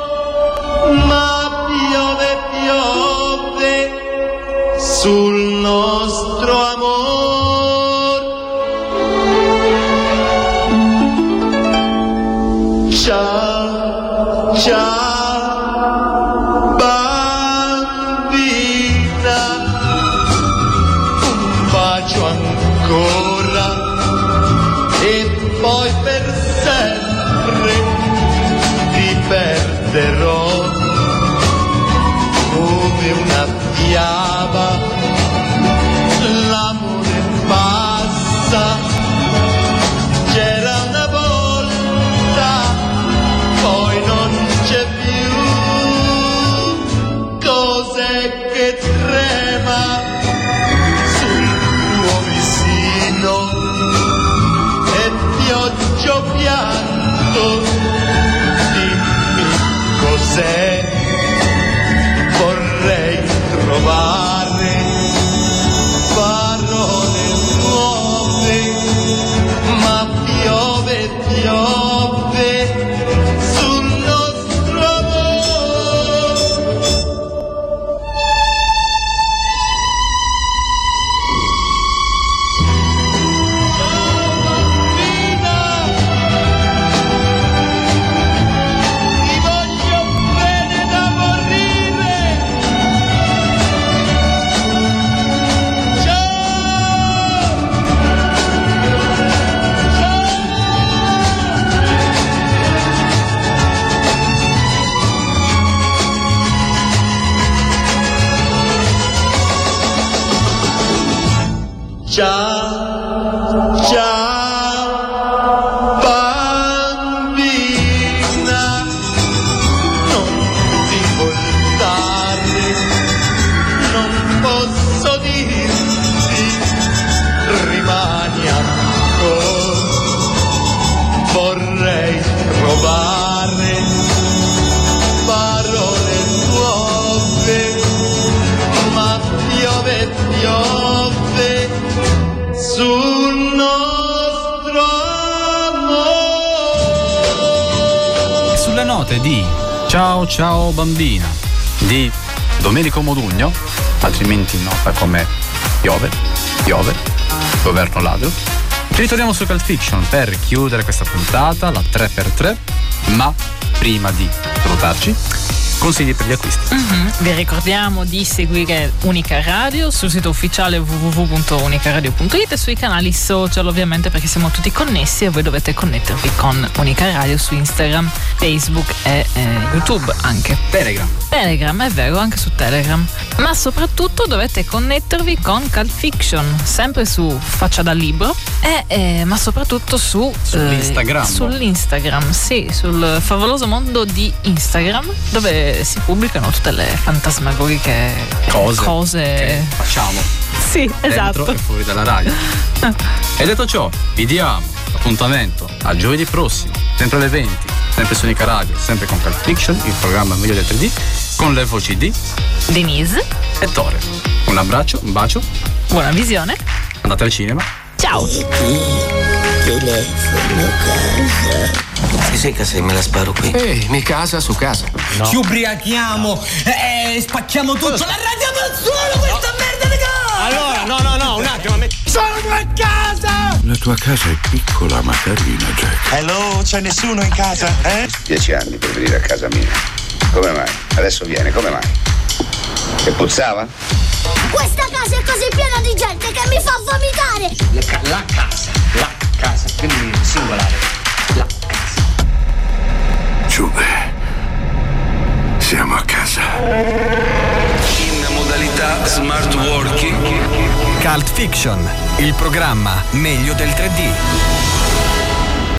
ma piove, piove sul nostro amor. Ciao, ciao, bambina, un bacio ancora e poi per sempre ti perderò come una fiaba. L'amore passa, c'era una volta, poi non c'è più. Cos'è che trema sul tuo visino? E pioggia o pianto, dimmi cos'è. Vorrei trovare parole nuove, ma piove, piove sul nostro amore. Bambina, ti voglio bene da morire. Ciao, ciao, bambina, non ti voltare, non posso dirti, rimani ancora, vorrei trovare parole nuove, ma piove, piove sul nostro amore. E sulle note di Ciao ciao bambina di Domenico Modugno, altrimenti nota come Piove, Piove, Governo Ladro, ci ritorniamo su Cult Fiction per chiudere questa puntata, la tre per tre, ma prima di salutarci, consigli per gli acquisti. Mm-hmm. Vi ricordiamo di seguire Unica Radio sul sito ufficiale w w w punto unica radio punto it e sui canali social, ovviamente, perché siamo tutti connessi e voi dovete connettervi con Unica Radio su Instagram, Facebook e eh, YouTube anche. Telegram. Telegram, è vero, anche su Telegram. Ma soprattutto dovete connettervi con Cult Fiction, sempre su Faccia da Libro, e, eh, ma soprattutto su sull'Instagram. Eh, sull'Instagram, sì, sul favoloso mondo di Instagram, dove si pubblicano tutte le fantasmagoriche cose, cose... che facciamo. Sì, dentro esatto. e fuori dalla radio. E detto ciò, vi diamo appuntamento a giovedì prossimo, sempre alle venti, sempre su Unica Radio, sempre con Cult Fiction, il programma meglio del tre D, con le voci di Denise e Tore. Un abbraccio, un bacio, buona visione, andate al cinema. Ciao. Telefono casa. Se sei in casa me la sparo qui. Ehi, mi casa su casa. No. Ci ubriachiamo e eh, spacchiamo tutto. La radiamo al suolo questa merda di casa! Allora, no, no, no, un attimo. Sono a casa! La tua casa è piccola ma carina, Jack. Hello, c'è nessuno in casa, eh? Dieci anni per venire a casa mia. Come mai? Adesso viene, come mai? Che puzzava? Questa casa è così piena di gente che mi fa vomitare! La, la casa, la casa, quindi singolare. La casa. Giube, Siamo a casa. In modalità smart working. Cult Fiction, il programma meglio del tre D.